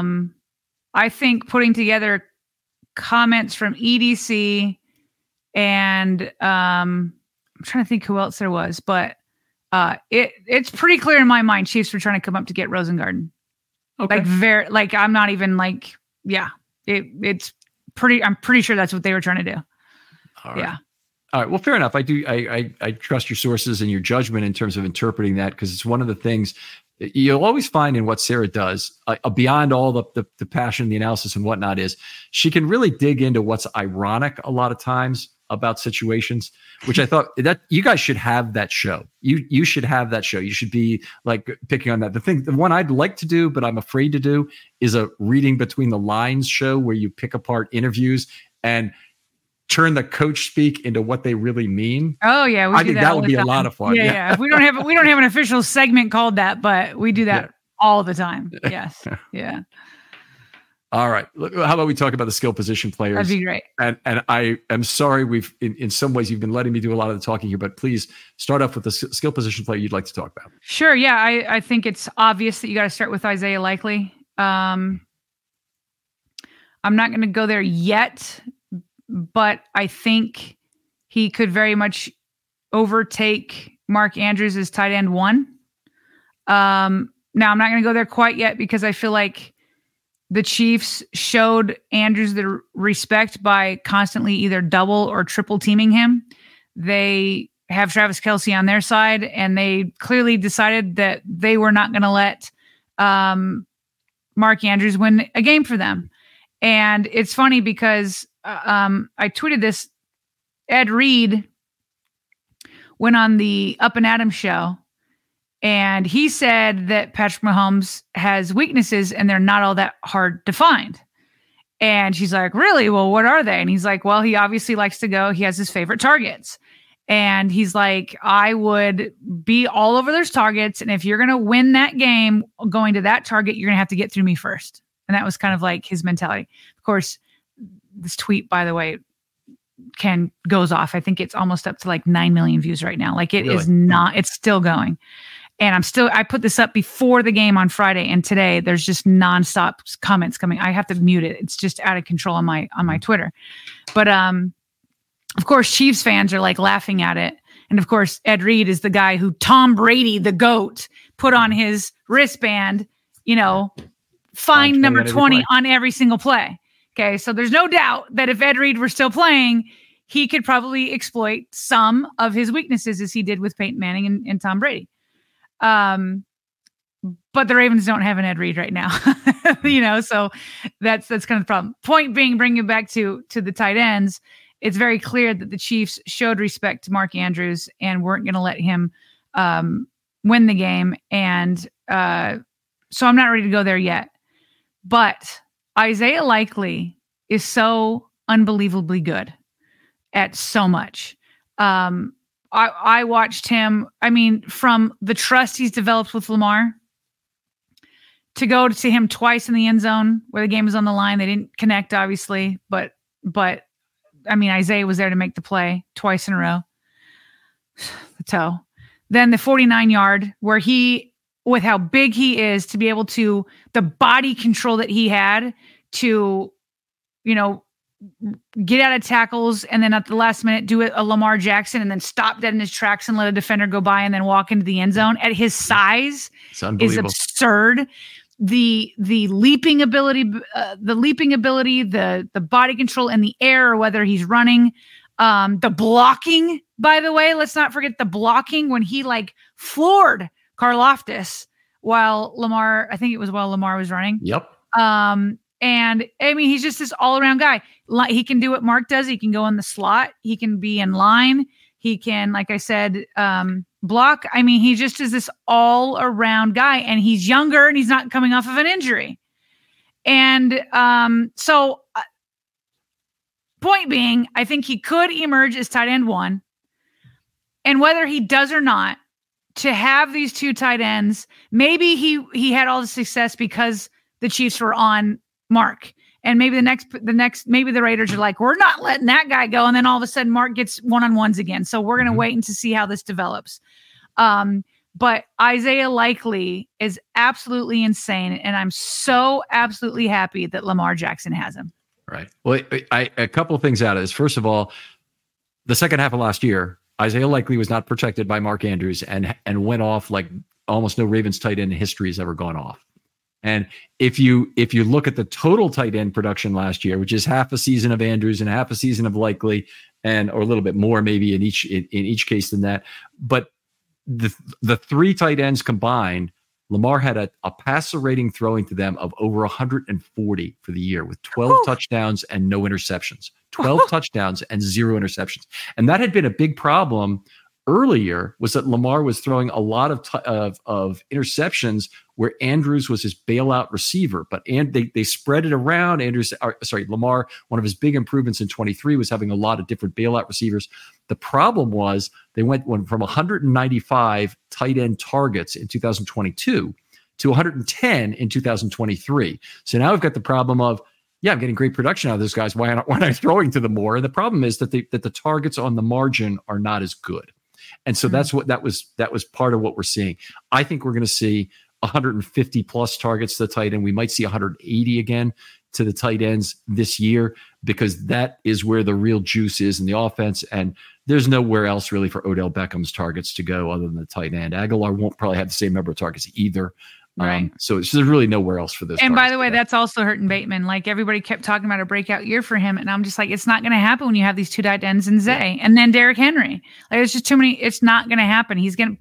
I think putting together comments from EDC and I'm trying to think who else there was, but It's pretty clear in my mind Chiefs were trying to come up to get Rosengarten. Okay. I'm not even it's pretty, I'm pretty sure that's what they were trying to do. All right. Yeah. All right. Well, fair enough. I trust your sources and your judgment in terms of interpreting that, because it's one of the things you'll always find in what Sarah does, beyond all the passion, the analysis and whatnot, is she can really dig into what's ironic a lot of times about situations, which I thought that you guys should have that show. You should have that show. You should be like picking on that. The one I'd like to do, but I'm afraid to do, is a reading between the lines show where you pick apart interviews and turn the coach speak into what they really mean. Oh yeah, I think that would be a lot of fun. Yeah. We don't have an official segment called that, but we do that all the time. Yes. Yeah. All right. How about we talk about the skill position players? That'd be great. And I am sorry, we've in some ways you've been letting me do a lot of the talking here, but please start off with the skill position player you'd like to talk about. Sure. Yeah. I think it's obvious that you got to start with Isaiah Likely. I'm not going to go there yet, but I think he could very much overtake Mark Andrews as tight end 1. Now I'm not going to go there quite yet because I feel like the Chiefs showed Andrews the respect by constantly either double or triple teaming him. They have Travis Kelce on their side, and they clearly decided that they were not going to let Mark Andrews win a game for them. And it's funny because I tweeted this. Ed Reed went on the Up and Adams show, and he said that Patrick Mahomes has weaknesses and they're not all that hard to find. And she's like, really? Well, what are they? And he's like, well, he obviously likes to go. He has his favorite targets. And he's like, I would be all over those targets. And if you're going to win that game going to that target, you're going to have to get through me first. And that was kind of like his mentality. Of course, this tweet, by the way, goes off. I think it's almost up to like 9 million views right now. Like it is not, it's still going. And I put this up before the game on Friday, and today there's just nonstop comments coming. I have to mute it. It's just out of control on my Twitter. But of course, Chiefs fans are like laughing at it. And of course, Ed Reed is the guy who Tom Brady, the GOAT, put on his wristband, find number 20 on every single play. Okay. So there's no doubt that if Ed Reed were still playing, he could probably exploit some of his weaknesses as he did with Peyton Manning and Tom Brady. But the Ravens don't have an Ed Reed right now, so that's kind of the problem. Point being, bringing it back to the tight ends, it's very clear that the Chiefs showed respect to Mark Andrews and weren't going to let him win the game. And so I'm not ready to go there yet. But Isaiah Likely is so unbelievably good at so much. I watched him, from the trust he's developed with Lamar to go to him twice in the end zone where the game was on the line. They didn't connect, obviously, but Isaiah was there to make the play twice in a row. The toe. Then the 49-yard where he, with how big he is, to be able to, the body control that he had to, get out of tackles and then at the last minute do a Lamar Jackson and then stop dead in his tracks and let a defender go by and then walk into the end zone at his size is absurd. The leaping ability, the body control in the air, or whether he's running, the blocking, by the way, let's not forget the blocking when he floored Karlaftis while Lamar was running. Yep. And he's just this all around guy. He can do what Mark does. He can go in the slot. He can be in line. He can, like I said, block. He just is this all around guy, and he's younger and he's not coming off of an injury. And so point being, I think he could emerge as tight end 1. And whether he does or not, to have these two tight ends, maybe he had all the success because the Chiefs were on Mark. And maybe maybe the Raiders are like, we're not letting that guy go. And then all of a sudden Mark gets one-on-ones again. So we're going to wait and to see how this develops. But Isaiah Likely is absolutely insane. And I'm so absolutely happy that Lamar Jackson has him. Right. Well, a couple of things out of this. First of all, the second half of last year, Isaiah Likely was not protected by Mark Andrews and went off like almost no Ravens tight end in history has ever gone off. And if you look at the total tight end production last year, which is half a season of Andrews and half a season of Likely, or a little bit more maybe in each case than that, but the three tight ends combined, Lamar had a passer rating throwing to them of over 140 for the year with 12 touchdowns and no interceptions. 12 touchdowns and 0 interceptions. And that had been a big problem earlier, was that Lamar was throwing a lot of interceptions where Andrews was his bailout receiver, but they spread it around. Lamar, one of his big improvements in 23 was having a lot of different bailout receivers. The problem was they went from 195 tight end targets in 2022 to 110 in 2023. So now we've got the problem of, I'm getting great production out of those guys. Why aren't I throwing to them more? And the problem is that the targets on the margin are not as good. And so that was part of what we're seeing. I think we're going to see 150 plus targets to the tight end. We might see 180 again to the tight ends this year, because that is where the real juice is in the offense. And there's nowhere else really for Odell Beckham's targets to go other than the tight end. Aguilar won't probably have the same number of targets either. Right. So there's really nowhere else for this. And by the way, that's also hurting Bateman. Like, everybody kept talking about a breakout year for him. And I'm just like, it's not going to happen when you have these two tight ends and Zay and then Derrick Henry. Like, it's just too many. It's not going to happen.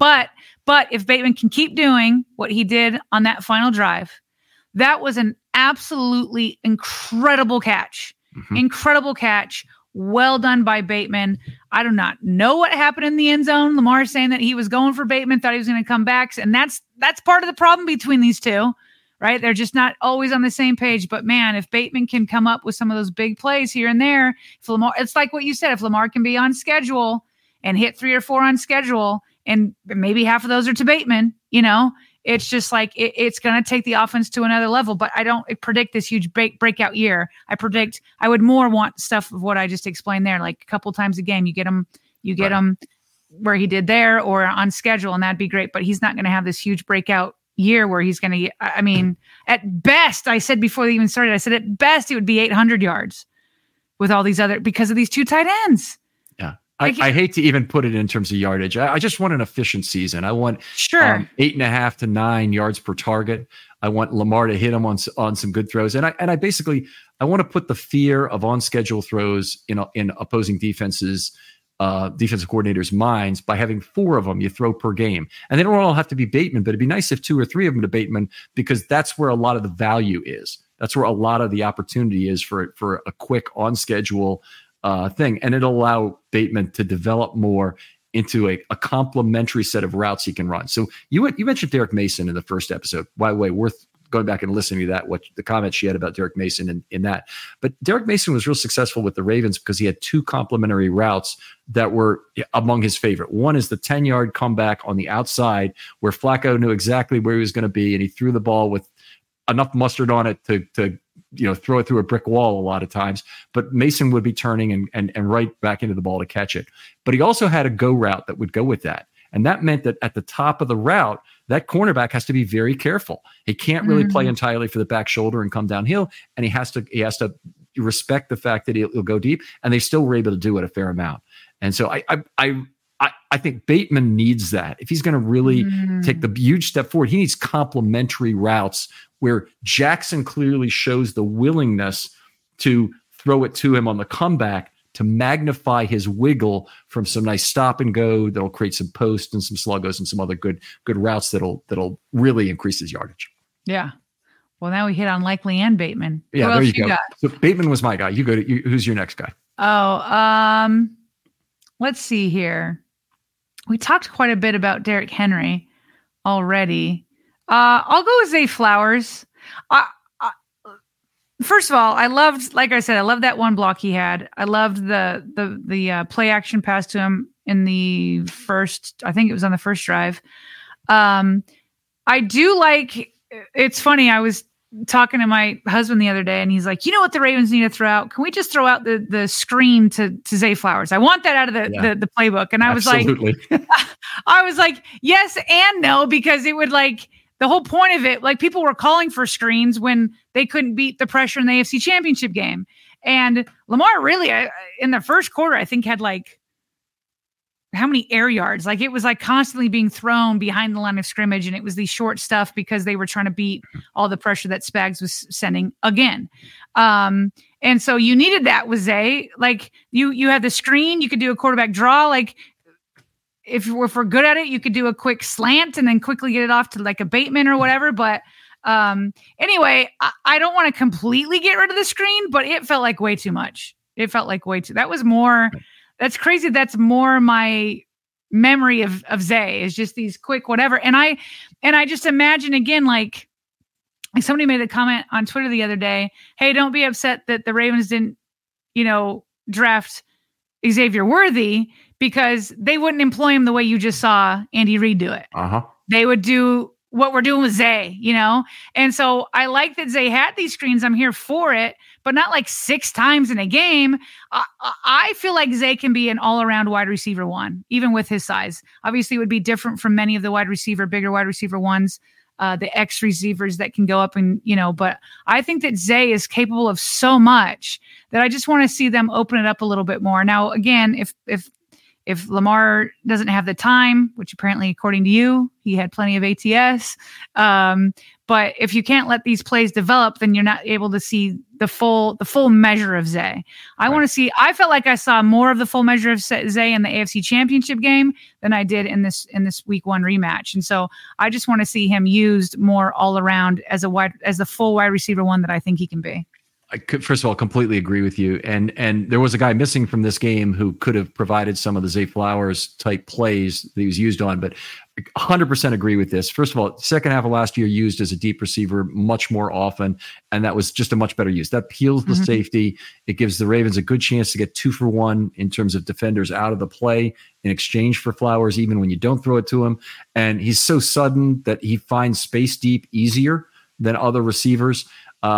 But if Bateman can keep doing what he did on that final drive, that was an absolutely incredible catch. Mm-hmm. Incredible catch. Well done by Bateman. I do not know what happened in the end zone. Lamar saying that he was going for Bateman, thought he was going to come back. And that's part of the problem between these two, right? They're just not always on the same page. But man, if Bateman can come up with some of those big plays here and there, if Lamar, it's like what you said, if Lamar can be on schedule and hit 3 or 4 on schedule, and maybe half of those are to Bateman, it's just like it's going to take the offense to another level. But I don't predict this huge breakout year. I would more want stuff of what I just explained there, like a couple times a game. You get him where he did there or on schedule, and that'd be great. But he's not going to have this huge breakout year where he's going to get, at best, I said before they even started, at best it would be 800 yards with all these because of these two tight ends. Yeah. I hate to even put it in terms of yardage. I just want an efficient season. I want 8.5 to 9 yards per target. I want Lamar to hit him on some good throws. And I basically want to put the fear of on schedule throws in opposing defenses, defensive coordinators' minds by having 4 of them you throw per game. And they don't all have to be Bateman, but it'd be nice if 2 or 3 of them to Bateman, because that's where a lot of the value is. That's where a lot of the opportunity is for a quick on schedule thing. And it'll allow Bateman to develop more into a complementary set of routes he can run. So you mentioned Derek Mason in the first episode. By the way, worth going back and listening to that, what the comments she had about Derek Mason in that. But Derek Mason was real successful with the Ravens because he had 2 complementary routes that were among his favorite. One is the 10-yard comeback on the outside where Flacco knew exactly where he was going to be, and he threw the ball with enough mustard on it to throw it through a brick wall a lot of times, but Mason would be turning and right back into the ball to catch it. But he also had a go route that would go with that. And that meant that at the top of the route, that cornerback has to be very careful. He can't really play entirely for the back shoulder and come downhill. And he has to respect the fact that he'll go deep, and they still were able to do it a fair amount. And so I think Bateman needs that. If he's going to really take the huge step forward, he needs complementary routes where Jackson clearly shows the willingness to throw it to him on the comeback to magnify his wiggle from some nice stop and go that'll create some post and some sluggos and some other good routes that'll really increase his yardage. Yeah. Well, now we hit on Likely and Bateman. Yeah, there you go. Got? So Bateman was my guy. You go to who's your next guy? Oh, let's see here. We talked quite a bit about Derrick Henry already. I'll go with Zay Flowers. First of all, I loved that one block he had. I loved the play action pass to him in the first, I think it was on the first drive. I do like, it's funny, I was talking to my husband the other day and he's like, you know what the Ravens need to throw out? Can we just throw out the screen to Zay Flowers? I want that out of the playbook. And I was like, yes and no, because it would the whole point of it, people were calling for screens when they couldn't beat the pressure in the AFC Championship game. And Lamar really, in the first quarter, I think had how many air yards. Like it was like constantly being thrown behind the line of scrimmage, and it was the short stuff because they were trying to beat all the pressure that Spags was sending again. And so you needed that with Zay. Like you had the screen, you could do a quarterback draw. Like if we're good at it, you could do a quick slant and then quickly get it off to like a Bateman or whatever. But anyway, I don't want to completely get rid of the screen, but it felt like way too much. It felt like way too. That's crazy. That's more my memory of Zay is just these quick whatever. And I just imagine again, like somebody made a comment on Twitter the other day. Hey, don't be upset that the Ravens didn't, draft Xavier Worthy because they wouldn't employ him the way you just saw Andy Reid do it. They would do what we're doing with Zay, And so I like that Zay had these screens. I'm here for it, but not like 6 times in a game. I feel like Zay can be an all-around wide receiver one, even with his size. Obviously, it would be different from many of the bigger wide receiver ones, the X receivers that can go up and, but I think that Zay is capable of so much that I just want to see them open it up a little bit more. Now, again, if Lamar doesn't have the time, which apparently, according to you, he had plenty of ATS. But if you can't let these plays develop, then you're not able to see the full measure of Zay. I felt like I saw more of the full measure of Zay in the AFC Championship game than I did in this Week 1 rematch. And so I just want to see him used more all around as the full wide receiver one that I think he can be. I could, first of all, completely agree with you. And there was a guy missing from this game who could have provided some of the Zay Flowers type plays that he was used on, but 100% agree with this. First of all, second half of last year used as a deep receiver much more often, and that was just a much better use. That peels the safety. It gives the Ravens a good chance to get 2 for 1 in terms of defenders out of the play in exchange for Flowers, even when you don't throw it to him. And he's so sudden that he finds space deep easier than other receivers.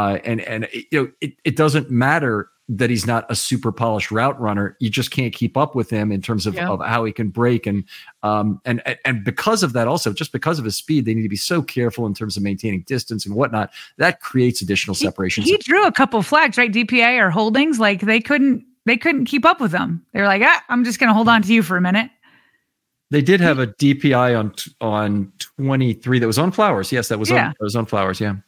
It doesn't matter that he's not a super polished route runner. You just can't keep up with him in terms of how he can break. And because of that, also, just because of his speed, they need to be so careful in terms of maintaining distance and whatnot. That creates additional separation. He drew a couple flags, right? DPA or holdings. Like they couldn't keep up with them. They were like, I'm just going to hold on to you for a minute. They did have a DPI on 23 that was on Flowers. Yes, that was on Flowers. Yeah.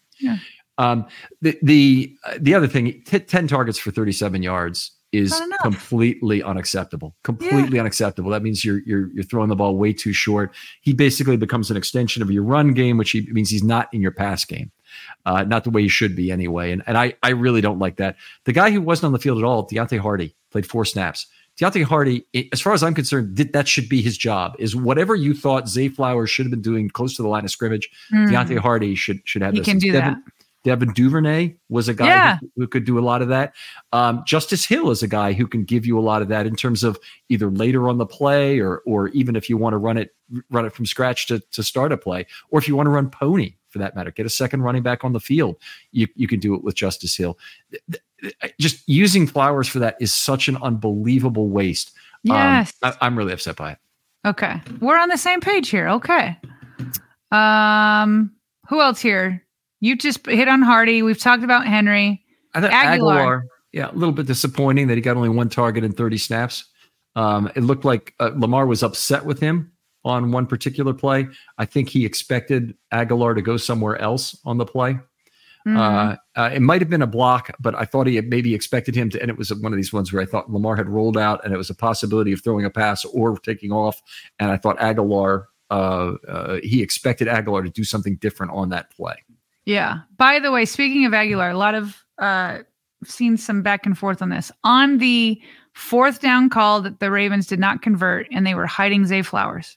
The other thing, 10 targets for 37 yards is completely unacceptable. Unacceptable. That means you're throwing the ball way too short. He basically becomes an extension of your run game, which means he's not in your pass game. Not the way he should be anyway. And I really don't like that. The guy who wasn't on the field at all, Deontay Hardy, played 4 snaps. Deontay Hardy, as far as I'm concerned, that should be his job. Is whatever you thought Zay Flowers should have been doing close to the line of scrimmage, Deontay Hardy should have. He can do that. Devin Duvernay was a guy who could do a lot of that. Justice Hill is a guy who can give you a lot of that in terms of either later on the play or even if you want to run it from scratch to start a play, or if you want to run pony for that matter, get a second running back on the field. You can do it with Justice Hill. Just using Flowers for that is such an unbelievable waste. Yes. I'm really upset by it. Okay. We're on the same page here. Okay. Who else here? You just hit on Hardy. We've talked about Henry. I thought Aguilar, a little bit disappointing that he got only 1 target in 30 snaps. It looked like Lamar was upset with him on one particular play. I think he expected Aguilar to go somewhere else on the play. It might have been a block, but I thought he had maybe expected him to, and it was one of these ones where I thought Lamar had rolled out and it was a possibility of throwing a pass or taking off. And I thought Aguilar, he expected Aguilar to do something different on that play. Yeah. By the way, speaking of Aguilar, a lot of seen some back and forth on this. On the 4th down call that the Ravens did not convert and they were hiding Zay Flowers.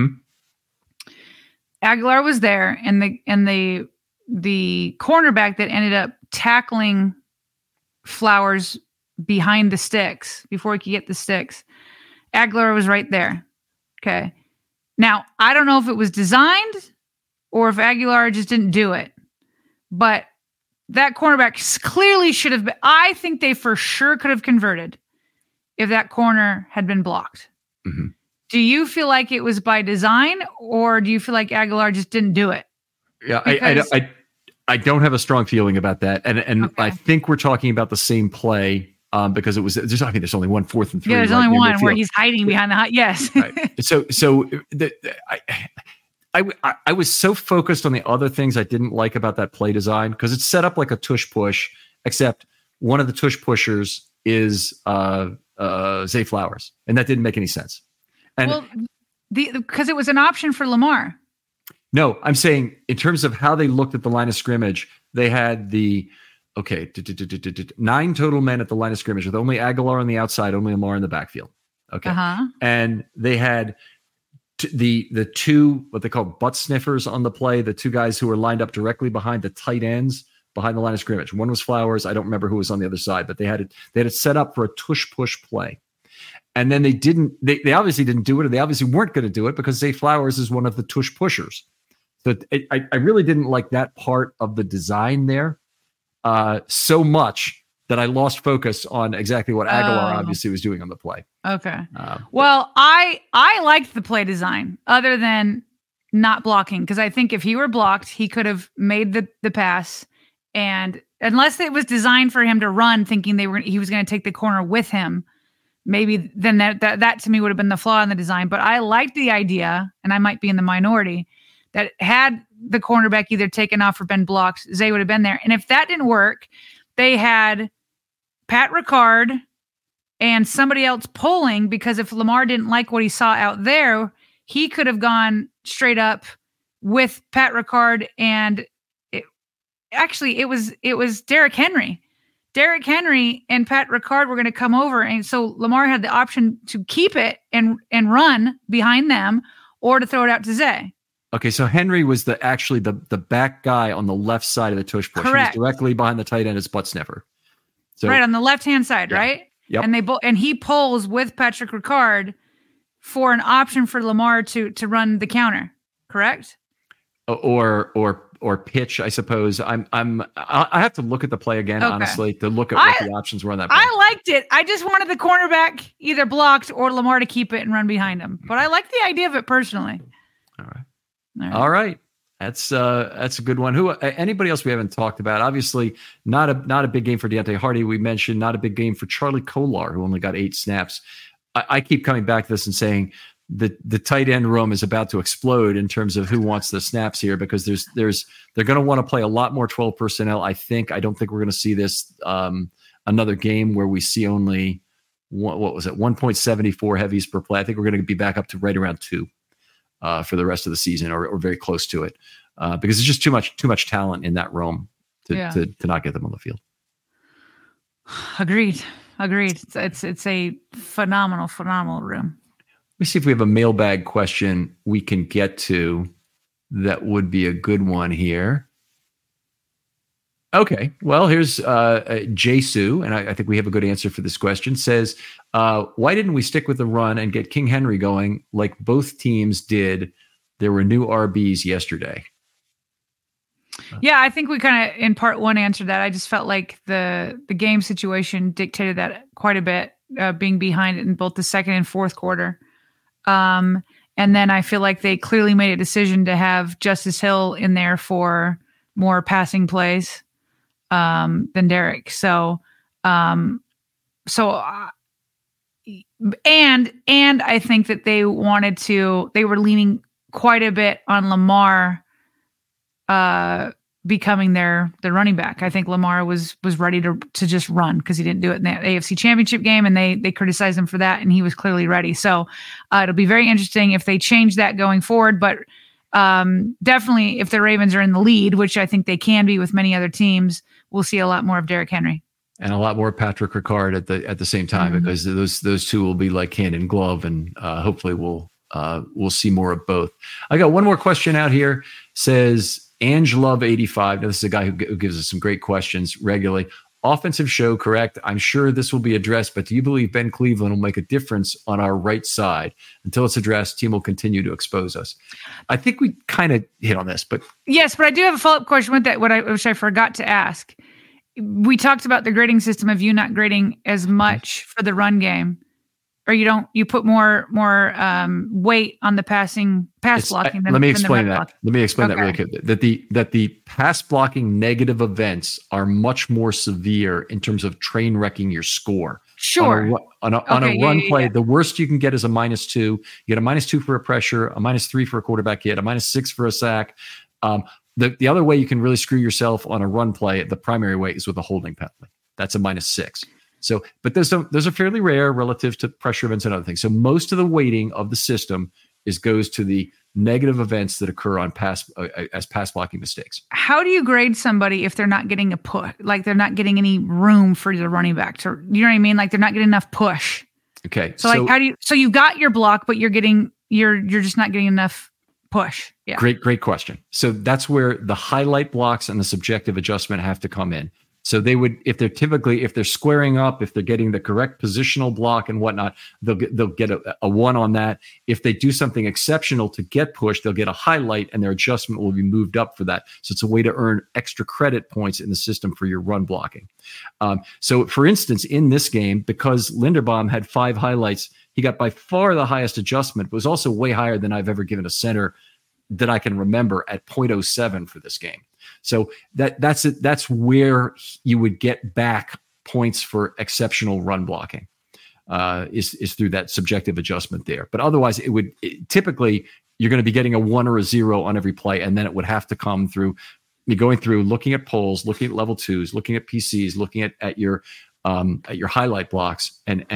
Aguilar was there, and the cornerback that ended up tackling Flowers behind the sticks before he could get the sticks, Aguilar was right there. Okay. Now, I don't know if it was designed or if Aguilar just didn't do it. But that cornerback clearly should have been. I think they for sure could have converted if that corner had been blocked. Do you feel like it was by design, or do you feel like Aguilar just didn't do it? Yeah, I don't have a strong feeling about that. And okay. I think we're talking about the same play because it was there's only 1 4th and 3. Yeah, there's right only near one where midfield. he's hiding behind the hot. Yes. Right. I was so focused on the other things I didn't like about that play design because it's set up like a tush push, except one of the tush pushers is Zay Flowers, and that didn't make any sense. And because it was an option for Lamar. no, I'm saying in terms of how they looked at the line of scrimmage, they had 9 total men at the line of scrimmage with only Aguilar on the outside, only Lamar in the backfield. Okay, and they had the two what they call butt sniffers on the play, the 2 guys who were lined up directly behind the tight ends behind the line of scrimmage. One was Flowers. I don't remember who was on the other side, but they had it set up for a tush push play. And then they obviously didn't do it, or they obviously weren't going to do it because Zay Flowers is one of the tush pushers. So I really didn't like that part of the design there so much that I lost focus on exactly what Aguilar obviously was doing on the play. Okay. Well, I liked the play design other than not blocking, because I think if he were blocked, he could have made the pass. And unless it was designed for him to run, thinking he was going to take the corner with him, maybe then that to me would have been the flaw in the design. But I liked the idea, and I might be in the minority, that had the cornerback either taken off or been blocked, Zay would have been there. And if that didn't work, they had Pat Ricard and somebody else pulling, because if Lamar didn't like what he saw out there, he could have gone straight up with Pat Ricard, and it was Derrick Henry. Derrick Henry and Pat Ricard were going to come over, and so Lamar had the option to keep it and run behind them, or to throw it out to Zay. Okay, so Henry was the back guy on the left side of the tush push. Correct. He was directly behind the tight end as butt sniffer. So, right on the left-hand side, yeah. right? Yep. And he pulls with Patrick Ricard for an option for Lamar to run the counter, correct? Or pitch, I suppose. I have to look at the play again, honestly, to look at what the options were on that play. I liked it. I just wanted the cornerback either blocked or Lamar to keep it and run behind him. But I like the idea of it personally. All right. That's a good one. Who anybody else we haven't talked about? Obviously, not a big game for Deontay Hardy. We mentioned not a big game for Charlie Kolar, who only got 8 snaps. I keep coming back to this and saying the tight end room is about to explode in terms of who wants the snaps here, because they're going to want to play a lot more 12 personnel. I don't think we're going to see this another game where we see only 1.74 heavies per play. I think we're going to be back up to right around 2 for the rest of the season, or very close to it, because there's just too much talent in that room to not get them on the field. Agreed. It's a phenomenal room. Let me see if we have a mailbag question we can get to. That would be a good one here. Okay, well, here's Jay-Sue, and I think we have a good answer for this question. Says, why didn't we stick with the run and get King Henry going like both teams did? There were new RBs yesterday. Yeah, I think we kind of in part one answered that. I just felt like the game situation dictated that quite a bit, being behind it in both the second and fourth quarter. And then I feel like they clearly made a decision to have Justice Hill in there for more passing plays than Derek. And I think that they were leaning quite a bit on Lamar becoming their running back. I think Lamar was ready to just run because he didn't do it in the AFC Championship game, and they criticized him for that, and he was clearly ready. So it'll be very interesting if they change that going forward. But definitely, if the Ravens are in the lead, which I think they can be with many other teams, we'll see a lot more of Derrick Henry and a lot more Patrick Ricard at the same time, because those two will be like hand in glove, and hopefully we'll see more of both. I got one more question out here. Says Angelove85. Now, this is a guy who gives us some great questions regularly. Offensive show, correct? I'm sure this will be addressed, but do you believe Ben Cleveland will make a difference on our right side? Until it's addressed, team will continue to expose us. I think we kind of hit on this, but yes, but I do have a follow-up question with that, which I forgot to ask. We talked about the grading system of you not grading as much for the run game. or you put more weight on the pass blocking. Let me explain that. Let me explain that really quickly. That the pass blocking negative events are much more severe in terms of train wrecking your score. Sure. On a run play, the worst you can get is a -2. You get a -2 for a pressure, a -3 for a quarterback hit, a -6 for a sack. The other way you can really screw yourself on a run play, the primary way, is with a holding penalty. That's a -6. So, but those are fairly rare relative to pressure events and other things. So most of the weighting of the system goes to the negative events that occur on pass blocking mistakes. How do you grade somebody if they're not getting a push, like they're not getting any room for the running back to, you know what I mean? Like they're not getting enough push. Okay. So like, so you got your block, but you're just not getting enough push. Yeah. Great question. So that's where the highlight blocks and the subjective adjustment have to come in. So they would, if they're squaring up, if they're getting the correct positional block and whatnot, they'll get a 1 on that. If they do something exceptional to get pushed, they'll get a highlight and their adjustment will be moved up for that. So it's a way to earn extra credit points in the system for your run blocking. So for instance, in this game, because Linderbaum had 5 highlights, he got by far the highest adjustment, but was also way higher than I've ever given a center that I can remember at 0.07 for this game. So that's where you would get back points for exceptional run blocking, is through that subjective adjustment there. But otherwise, typically you're going to be getting a 1 or a 0 on every play, and then it would have to come through me going through, looking at polls, looking at level 2s, looking at PCs, looking at your highlight blocks, and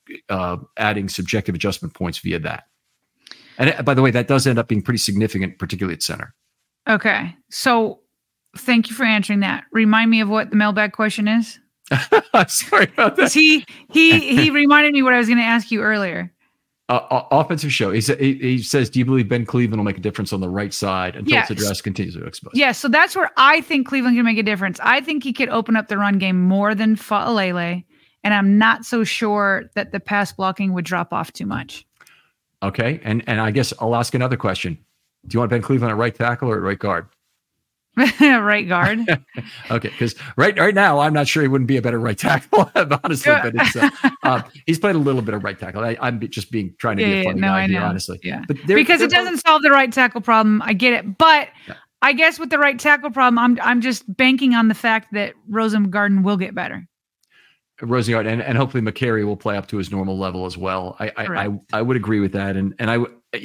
adding subjective adjustment points via that. And by the way, that does end up being pretty significant, particularly at center. Okay, so. Thank you for answering that. Remind me of what the mailbag question is. Sorry about that. He reminded me what I was going to ask you earlier. Offensive show. He says, do you believe Ben Cleveland will make a difference on the right side until its address continues to expose? Yeah, so that's where I think Cleveland can make a difference. I think he could open up the run game more than Fa'alele, and I'm not so sure that the pass blocking would drop off too much. Okay, and I guess I'll ask another question. Do you want Ben Cleveland at right tackle or at right guard? Right guard. Okay, because right now I'm not sure he wouldn't be a better right tackle, honestly. But it's he's played a little bit of right tackle. I'm just trying to be a funny guy here, honestly. Yeah, but because it doesn't solve the right tackle problem. I get it, but I guess with the right tackle problem, I'm just banking on the fact that Rosengarten will get better. Rosengarten and hopefully McCary will play up to his normal level as well. I would agree with that, and I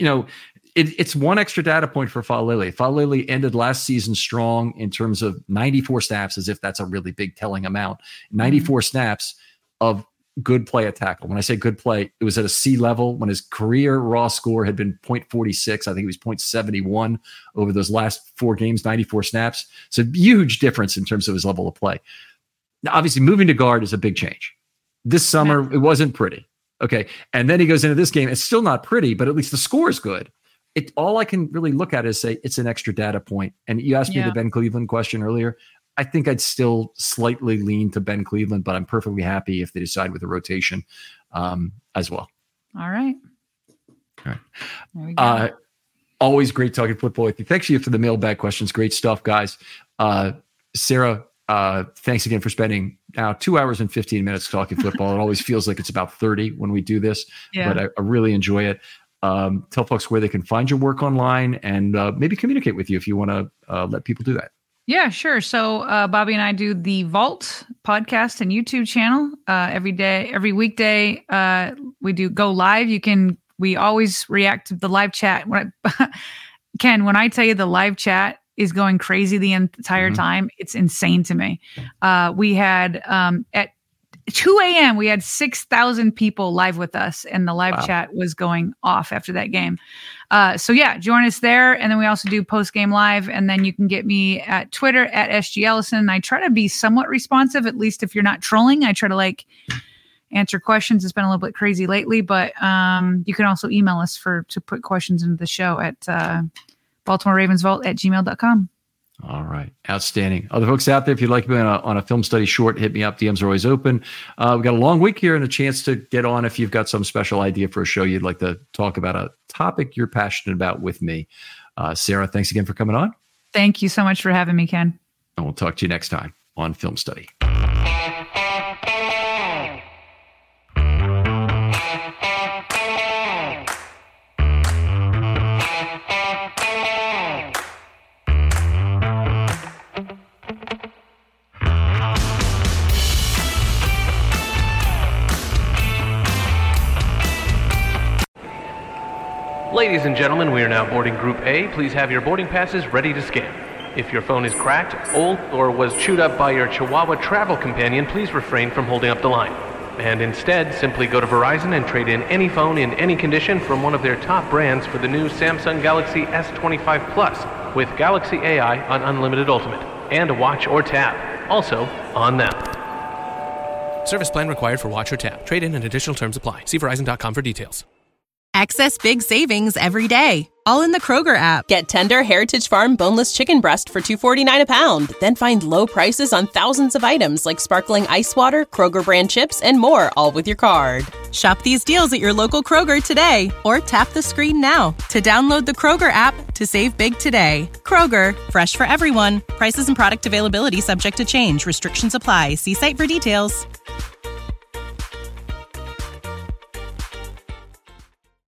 it's one extra data point for Fa'alele. Fa'alele ended last season strong in terms of 94 snaps, as if that's a really big telling amount. 94 snaps of good play at tackle. When I say good play, it was at a C level. When his career raw score had been 0.46, I think it was 0.71 over those last 4 games, 94 snaps. So huge difference in terms of his level of play. Now, obviously, moving to guard is a big change. This summer, it wasn't pretty. Okay. And then he goes into this game. It's still not pretty, but at least the score is good. All I can really look at is say it's an extra data point. And you asked me the Ben Cleveland question earlier. I think I'd still slightly lean to Ben Cleveland, but I'm perfectly happy if they decide with a rotation as well. All right. There we go. Always great talking football with you. Thanks to you for the mailbag questions. Great stuff, guys. Sarah, thanks again for spending now 2 hours and 15 minutes talking football. It always feels like it's about 30 when we do this, but I really enjoy it. Tell folks where they can find your work online and maybe communicate with you if you want to let people do that. Yeah, sure. So Bobby and I do the Vault podcast and YouTube channel every weekday. We do go live. We always react to the live chat. Ken, when I tell you the live chat is going crazy the entire time, it's insane to me. We had at 2 a.m. we had 6,000 people live with us, and the live chat was going off after that game. So join us there. And then we also do post-game live, and then you can get me at Twitter at SG Ellison. I try to be somewhat responsive, at least if you're not trolling. I try to answer questions. It's been a little bit crazy lately, but you can also email us to put questions into the show at BaltimoreRavensVault@gmail.com. All right. Outstanding. Other folks out there, if you'd like to be on a film study short, hit me up. DMs are always open. We've got a long week here and a chance to get on if you've got some special idea for a show you'd like to talk about, a topic you're passionate about with me. Sarah, thanks again for coming on. Thank you so much for having me, Ken. And we'll talk to you next time on Film Study. Ladies and gentlemen, we are now boarding Group A. Please have your boarding passes ready to scan. If your phone is cracked, old, or was chewed up by your Chihuahua travel companion, please refrain from holding up the line. And instead, simply go to Verizon and trade in any phone in any condition from one of their top brands for the new Samsung Galaxy S25 Plus with Galaxy AI on Unlimited Ultimate and Watch or Tap, also on them. Service plan required for Watch or Tap. Trade-in and additional terms apply. See Verizon.com for details. Access big savings every day, all in the Kroger app. Get tender Heritage Farm boneless chicken breast for $2.49 a pound. Then find low prices on thousands of items like sparkling ice water, Kroger brand chips, and more, all with your card. Shop these deals at your local Kroger today or tap the screen now to download the Kroger app to save big today. Kroger, fresh for everyone. Prices and product availability subject to change. Restrictions apply. See site for details.